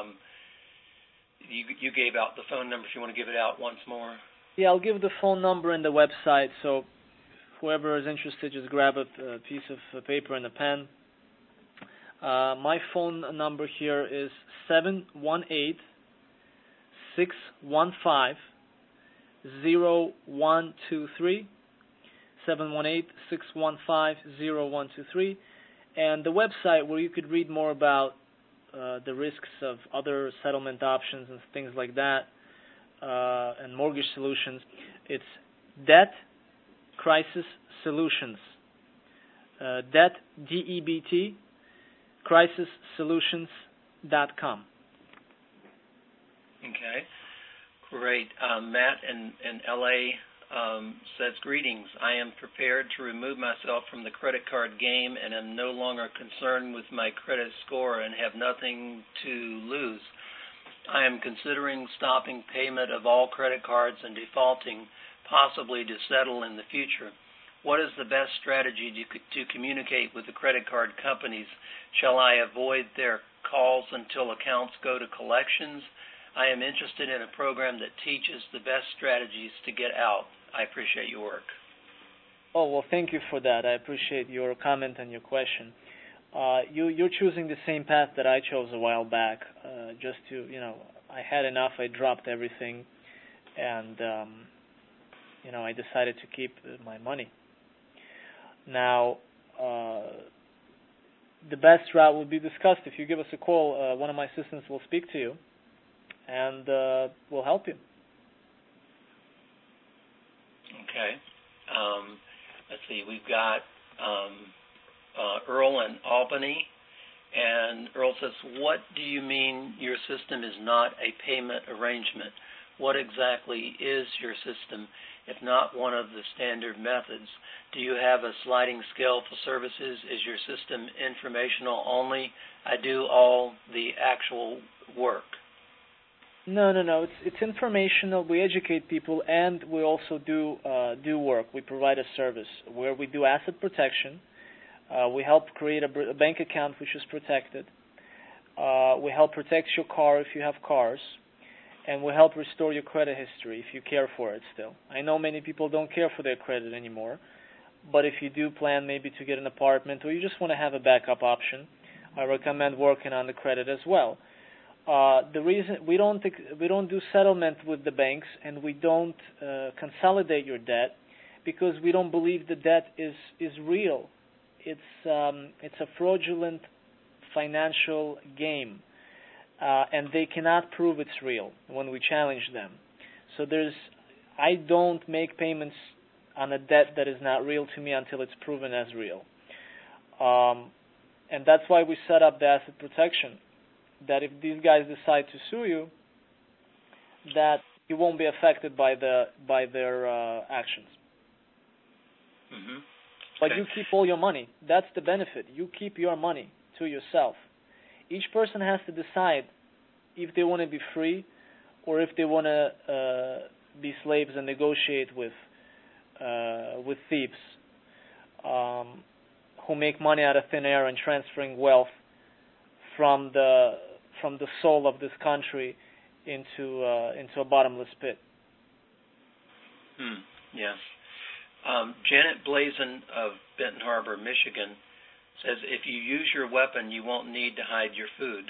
You gave out the phone number. If you want to give it out once more.
Yeah, I'll give the phone number and the website, so whoever is interested, just grab a piece of paper and a pen. My phone number here is 718-615-0123. 718-615-0123. And the website where you could read more about the risks of other settlement options and things like that, and mortgage solutions, it's Debt Crisis Solutions. Debt, DEBT, crisissolutions.com.
Okay, great. Matt in L.A. Says, greetings. I am prepared to remove myself from the credit card game and am no longer concerned with my credit score and have nothing to lose. I am considering stopping payment of all credit cards and defaulting, possibly to settle in the future. What is the best strategy to communicate with the credit card companies? Shall I avoid their calls until accounts go to collections? I am interested in a program that teaches the best strategies to get out. I appreciate your work.
Oh, well, thank you for that. I appreciate your comment and your question. You're choosing the same path that I chose a while back. Just to, I had enough. I dropped everything, and I decided to keep my money. Now, the best route will be discussed. If you give us a call, one of my assistants will speak to you, and we'll help you.
Okay. Let's see. We've got Earl in Albany, and Earl says, what do you mean your system is not a payment arrangement? What exactly is your system, if not one of the standard methods? Do you have a sliding scale for services? Is your system informational only? I do all the actual work.
No. It's informational. We educate people, and we also do work. We provide a service where we do asset protection. We help create a bank account which is protected. We help protect your car if you have cars. And we help restore your credit history if you care for it still. I know many people don't care for their credit anymore, but if you do plan maybe to get an apartment or you just want to have a backup option, I recommend working on the credit as well. The reason we don't do settlement with the banks and we don't consolidate your debt because we don't believe the debt is real. It's a fraudulent financial game. And they cannot prove it's real when we challenge them. So I don't make payments on a debt that is not real to me until it's proven as real. And that's why we set up the asset protection, that if these guys decide to sue you, that you won't be affected by their actions.
Mm-hmm.
But you keep all your money. That's the benefit. You keep your money to yourself. Each person has to decide if they want to be free or if they want to be slaves and negotiate with thieves who make money out of thin air and transferring wealth from the soul of this country into a bottomless pit.
Yes. Janet Blazin of Benton Harbor, Michigan, says if you use your weapon, you won't need to hide your food.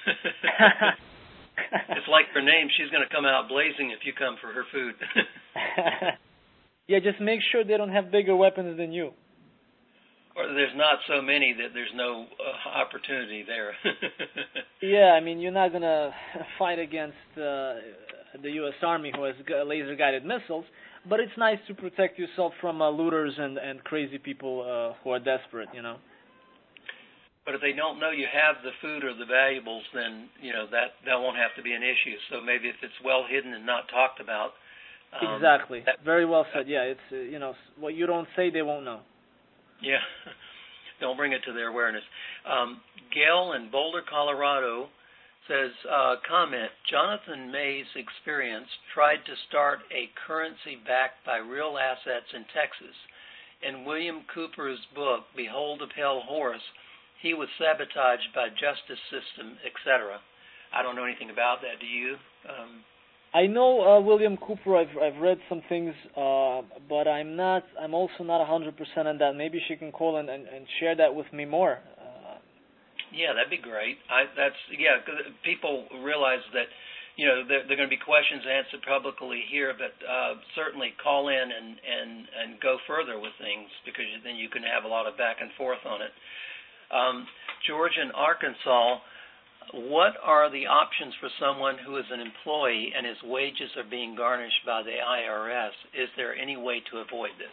It's like her name. She's going to come out blazing if you come for her food.
Yeah, just make sure they don't have bigger weapons than you.
Or there's not so many that there's no opportunity there.
Yeah, I mean, you're not going to fight against the U.S. Army who has laser-guided missiles, but it's nice to protect yourself from looters and crazy people who are desperate,
But if they don't know you have the food or the valuables, then that won't have to be an issue. So maybe if it's well hidden and not talked about.
Exactly. Very well said. Yeah, it's what you don't say, they won't know.
Yeah, don't bring it to their awareness. Gail in Boulder, Colorado says, comment, Jonathan May's experience tried to start a currency backed by real assets in Texas. In William Cooper's book, Behold a Pale Horse, he was sabotaged by justice system, etc. I don't know anything about that. Do you?
I know William Cooper. I've read some things, but I'm also not 100% on that. Maybe she can call and share that with me more.
Yeah, that'd be great. Cause people realize that there are going to be questions answered publicly here, but certainly call in and go further with things because then you can have a lot of back and forth on it. George in Arkansas, what are the options for someone who is an employee and his wages are being garnished by the IRS? Is there any way to avoid this?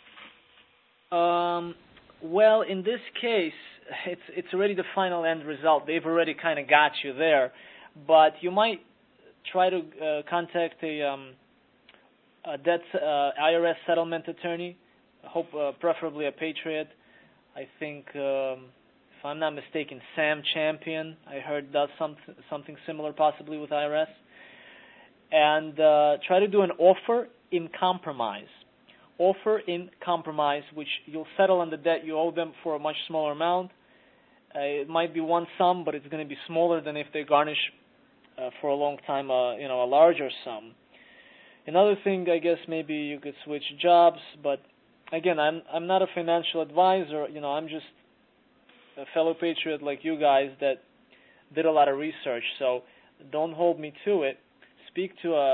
Well, in this case, it's already the final end result. They've already kind of got you there, but you might try to contact a IRS settlement attorney. Preferably a patriot. I think, if I'm not mistaken, Sam Champion, I heard, does something similar possibly with IRS. And try to do an offer in compromise. offer in compromise, which you'll settle on the debt you owe them for a much smaller amount. It might be one sum, but it's going to be smaller than if they garnish for a long time, a larger sum. Another thing, I guess, maybe you could switch jobs, but again, I'm not a financial advisor. I'm just a fellow patriot like you guys that did a lot of research. So don't hold me to it. Speak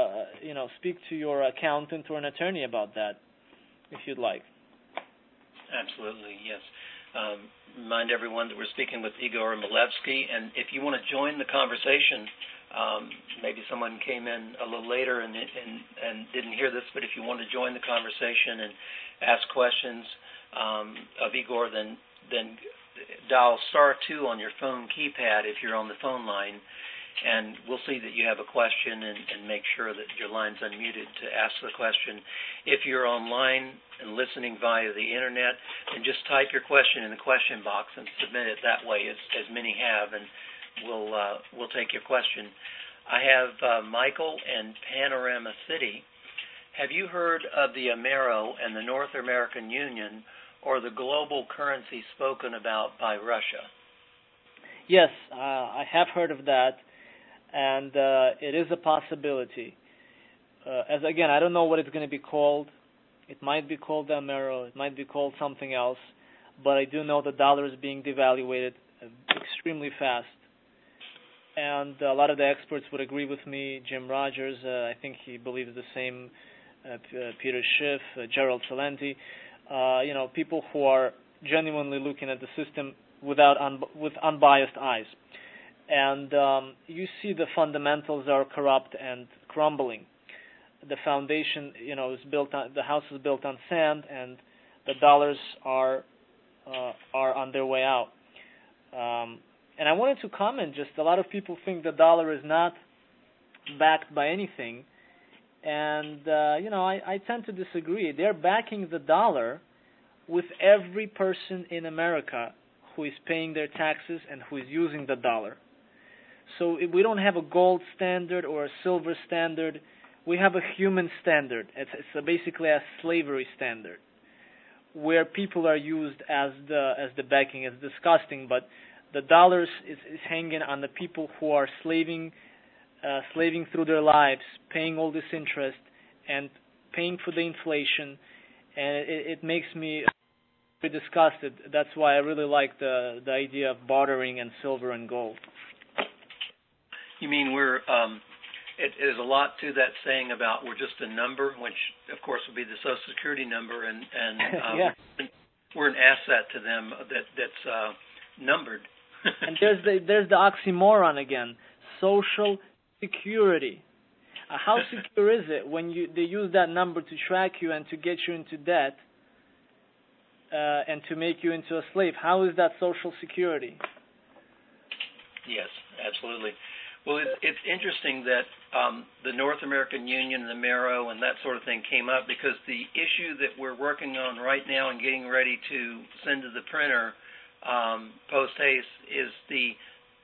to your accountant or an attorney about that, if you'd like.
Absolutely, yes. Remind everyone that we're speaking with Igor Milevsky, and if you want to join the conversation, maybe someone came in a little later and didn't hear this, but if you want to join the conversation and ask questions of Igor, then dial *2 on your phone keypad if you're on the phone line, and we'll see that you have a question and make sure that your line's unmuted to ask the question. If you're online and listening via the internet, then just type your question in the question box and submit it that way, as many have, and we'll take your question. I have Michael in Panorama City. Have you heard of the Amero and the North American Union, or the global currency spoken about by Russia?
Yes, I have heard of that, and it is a possibility. Again, I don't know what it's going to be called. It might be called the Amero. It might be called something else, but I do know the dollar is being devaluated extremely fast. And a lot of the experts would agree with me. Jim Rogers, I think he believes the same. Peter Schiff, Gerald Celente, people who are genuinely looking at the system with unbiased eyes. And you see the fundamentals are corrupt and crumbling. The foundation, the house is built on sand, and the dollars are on their way out. And I wanted to comment, just a lot of people think the dollar is not backed by anything, and I tend to disagree. They're backing the dollar with every person in America who is paying their taxes and who is using the dollar. So we don't have a gold standard or a silver standard. We have a human standard. It's basically a slavery standard, where people are used as the backing. It's disgusting, but the dollars is hanging on the people who are slaving through their lives, paying all this interest and paying for the inflation, and it makes me very disgusted. That's why I really like the idea of bartering and silver and gold.
You mean there's a lot to that saying about we're just a number, which of course would be the Social Security number, and
yeah.
We're an asset to them that's numbered.
And there's the oxymoron again, Social Security. How secure is it when they use that number to track you and to get you into debt and to make you into a slave? How is that Social Security?
Yes, absolutely. Well, it's interesting that the North American Union and the Amero and that sort of thing came up because the issue that we're working on right now and getting ready to send to the printer post-haste is the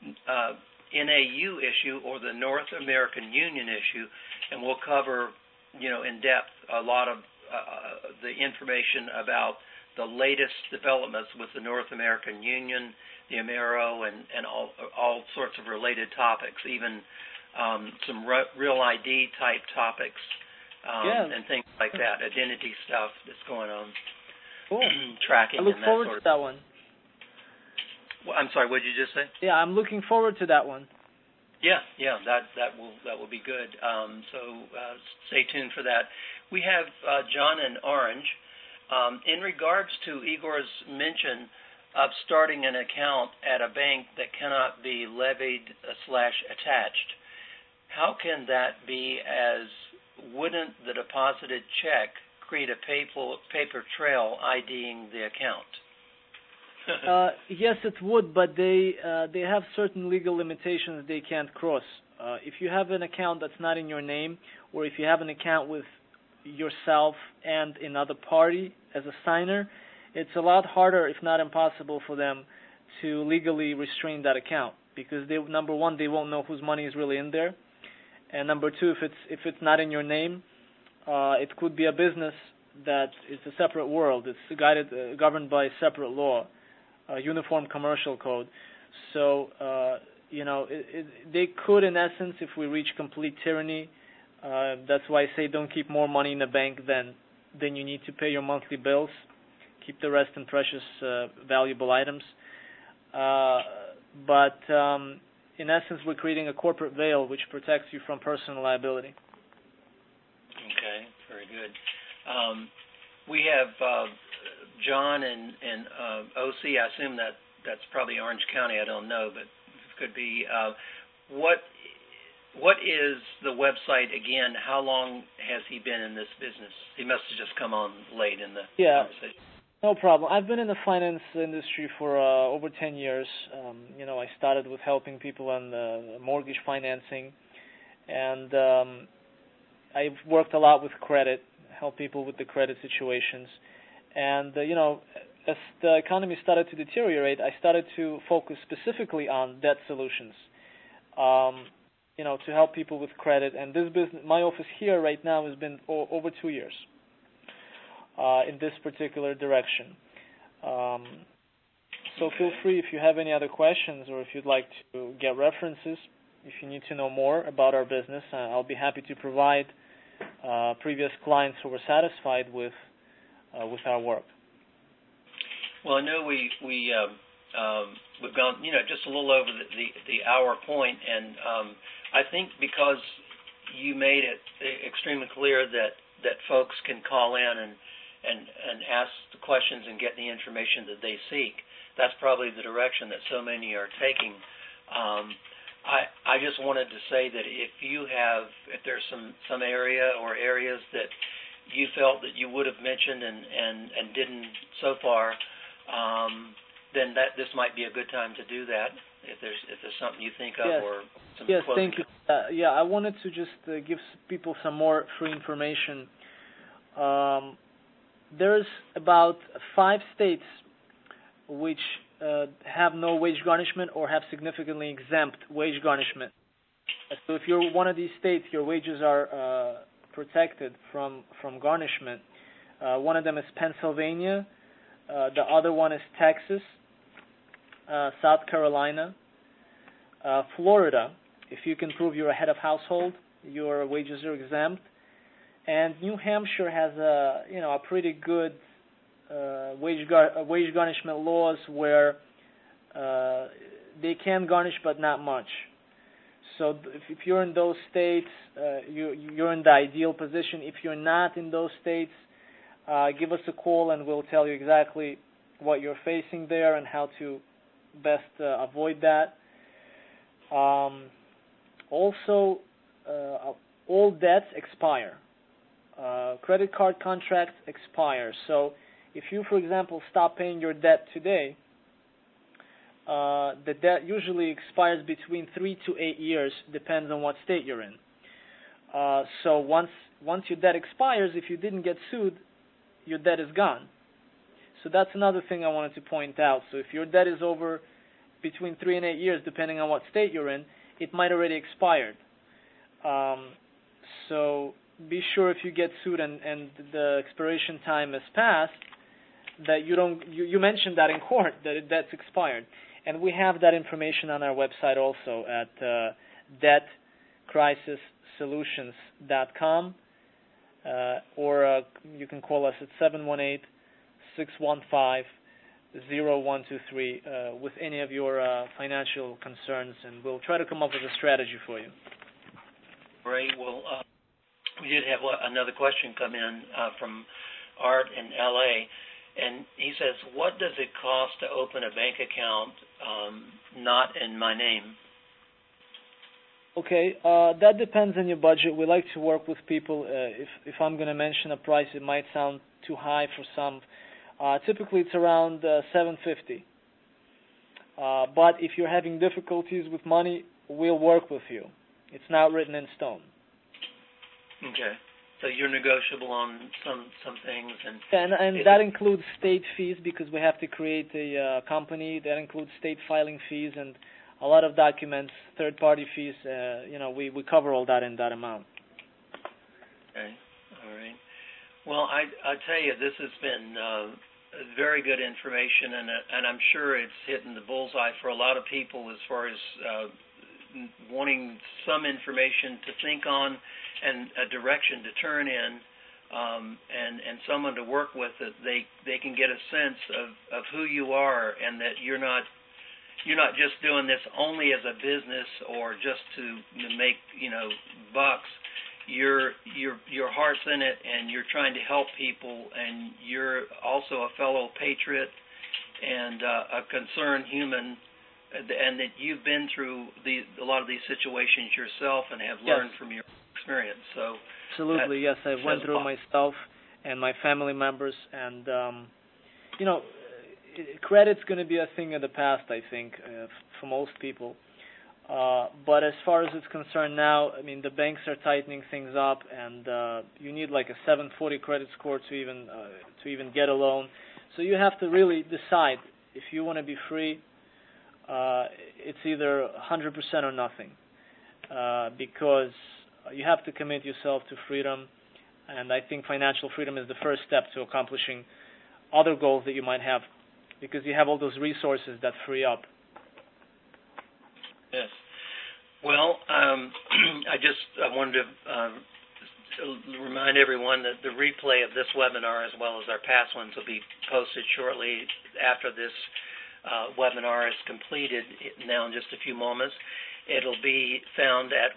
NAU issue, or the North American Union issue, and we'll cover, in depth a lot of the information about the latest developments with the North American Union, the Amero, and all sorts of related topics, even some real ID type topics and things like that, identity stuff that's going on.
Cool.
Tracking.
I look forward to that one.
Well, I'm sorry, what did you just say?
Yeah, I'm looking forward to that one.
Yeah, that will be good. So stay tuned for that. We have John in Orange. In regards to Igor's mention of starting an account at a bank that cannot be levied / attached, how can that be, as wouldn't the deposited check create a paper trail IDing the account?
Yes, it would, but they have certain legal limitations they can't cross. If you have an account that's not in your name, or if you have an account with yourself and another party as a signer, it's a lot harder, if not impossible, for them to legally restrain that account, because number one, they won't know whose money is really in there, and number two, if it's not in your name, it could be a business that it's a separate world. It's governed by a separate law, Uniform Commercial Code. So, they could, in essence, if we reach complete tyranny, that's why I say don't keep more money in the bank than you need to pay your monthly bills. Keep the rest in precious, valuable items. But in essence, we're creating a corporate veil which protects you from personal liability.
Okay, very good. We have John and OC. I assume that's probably Orange County. I don't know, but it could be. What is the website again? How long has he been in this business? He must have just come on late in the conversation.
No problem. I've been in the finance industry for over 10 years. I started with helping people on the mortgage financing, and I've worked a lot with credit, helped people with the credit situations. And, as the economy started to deteriorate, I started to focus specifically on debt solutions, to help people with credit. And this business, my office here right now has been over 2 years. In this particular direction. So feel free if you have any other questions or if you'd like to get references, if you need to know more about our business, I'll be happy to provide previous clients who were satisfied with our work.
Well, I know we've gone just a little over the hour point, and I think because you made it extremely clear that folks can call in and ask the questions and get the information that they seek. That's probably the direction that so many are taking. I just wanted to say that if there's some area or areas that you felt that you would have mentioned and didn't so far, then this might be a good time to do that. If there's something you think of,
yes.
or some
yes,
closing.
thank you. I wanted to just give people some more free information. There's about 5 states which have no wage garnishment or have significantly exempt wage garnishment. So if you're one of these states, your wages are protected from garnishment. One of them is Pennsylvania. The other one is Texas, South Carolina, Florida. If you can prove you're a head of household, your wages are exempt. And New Hampshire has a pretty good wage garnishment laws where they can garnish but not much. So if you're in those states, you're in the ideal position. If you're not in those states, give us a call and we'll tell you exactly what you're facing there and how to best avoid that. Also, all debts expire. Credit card contracts expire. So if you, for example, stop paying your debt today, the debt usually expires between 3 to 8 years, depends on what state you're in. So once your debt expires, if you didn't get sued, your debt is gone. So that's another thing I wanted to point out. So if your debt is over between 3 and 8 years, depending on what state you're in, it might already expired. So be sure if you get sued and the expiration time has passed, that you mentioned that in court, that that's expired. And we have that information on our website also at debtcrisissolutions.com, or you can call us at 718-615-0123 with any of your financial concerns, and we'll try to come up with a strategy for you.
Great. Well, we did have another question come in from Art in L.A., and he says, what does it cost to open a bank account not in my name?
Okay, that depends on your budget. We like to work with people. If I'm going to mention a price, it might sound too high for some. Typically, it's around $750. But if you're having difficulties with money, we'll work with you. It's not written in stone.
Okay. So you're negotiable on some things,
and that includes state fees because we have to create a company. That includes state filing fees and a lot of documents, third-party fees. We cover all that in that amount.
Okay. All right. Well, I tell you, this has been very good information, and I'm sure it's hitting the bullseye for a lot of people as far as wanting some information to think on and a direction to turn in, and someone to work with that they can get a sense of who you are, and that you're not just doing this only as a business or just to make bucks. Your heart's in it, and you're trying to help people, and you're also a fellow patriot and a concerned human, and that you've been through a lot of these situations yourself and have learned from your experience. So
absolutely, yes, I went through myself and my family members, and credit's going to be a thing of the past, I think, for most people. But as far as it's concerned now, I mean, the banks are tightening things up, and you need like a 740 credit score to even get a loan. So you have to really decide if you want to be free. It's either 100% or nothing, because you have to commit yourself to freedom, and I think financial freedom is the first step to accomplishing other goals that you might have, because you have all those resources that free up.
Yes. Well, I wanted to remind everyone that the replay of this webinar, as well as our past ones, will be posted shortly after this webinar is completed, now in just a few moments. It'll be found at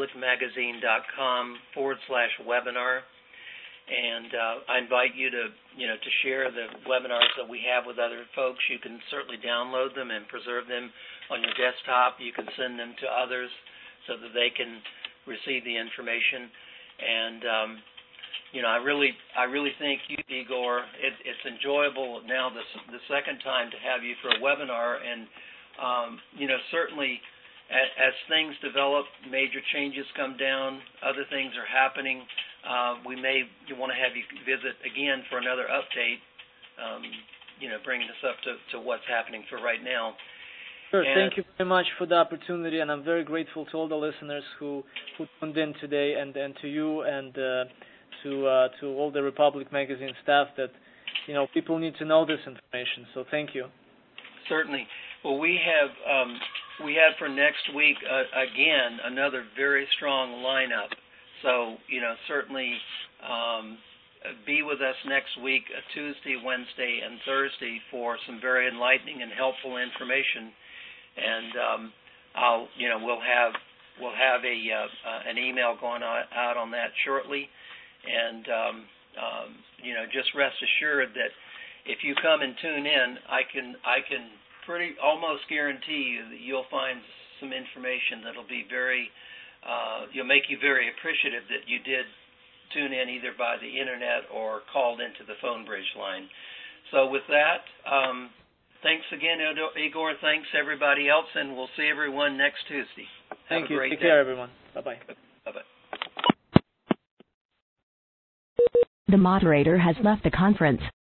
republicmagazine.com/webinar. And I invite you to share the webinars that we have with other folks. You can certainly download them and preserve them on your desktop. You can send them to others so that they can receive the information. And I really thank you, Igor. It's enjoyable now the second time to have you for a webinar. And certainly as things develop, major changes come down, other things are happening. We may want to have you visit again for another update, bringing us up to what's happening for right now.
Sure. Thank you very much for the opportunity, and I'm very grateful to all the listeners who tuned in today, and to you, and to all the Republic Magazine staff. That people need to know this information. So thank you.
Certainly. Well, we have for next week again another very strong lineup. So, certainly be with us next week, Tuesday, Wednesday, and Thursday, for some very enlightening and helpful information. And we'll have an email going out on that shortly. And just rest assured that if you come and tune in, I can almost guarantee you that you'll find some information that'll be you'll make you very appreciative that you did tune in either by the internet or called into the phone bridge line. So with that, thanks again, Igor. Thanks everybody else, and we'll see everyone next Tuesday.
Thank you. Take care, everyone. Bye-bye.
Bye-bye.
The moderator has left the conference.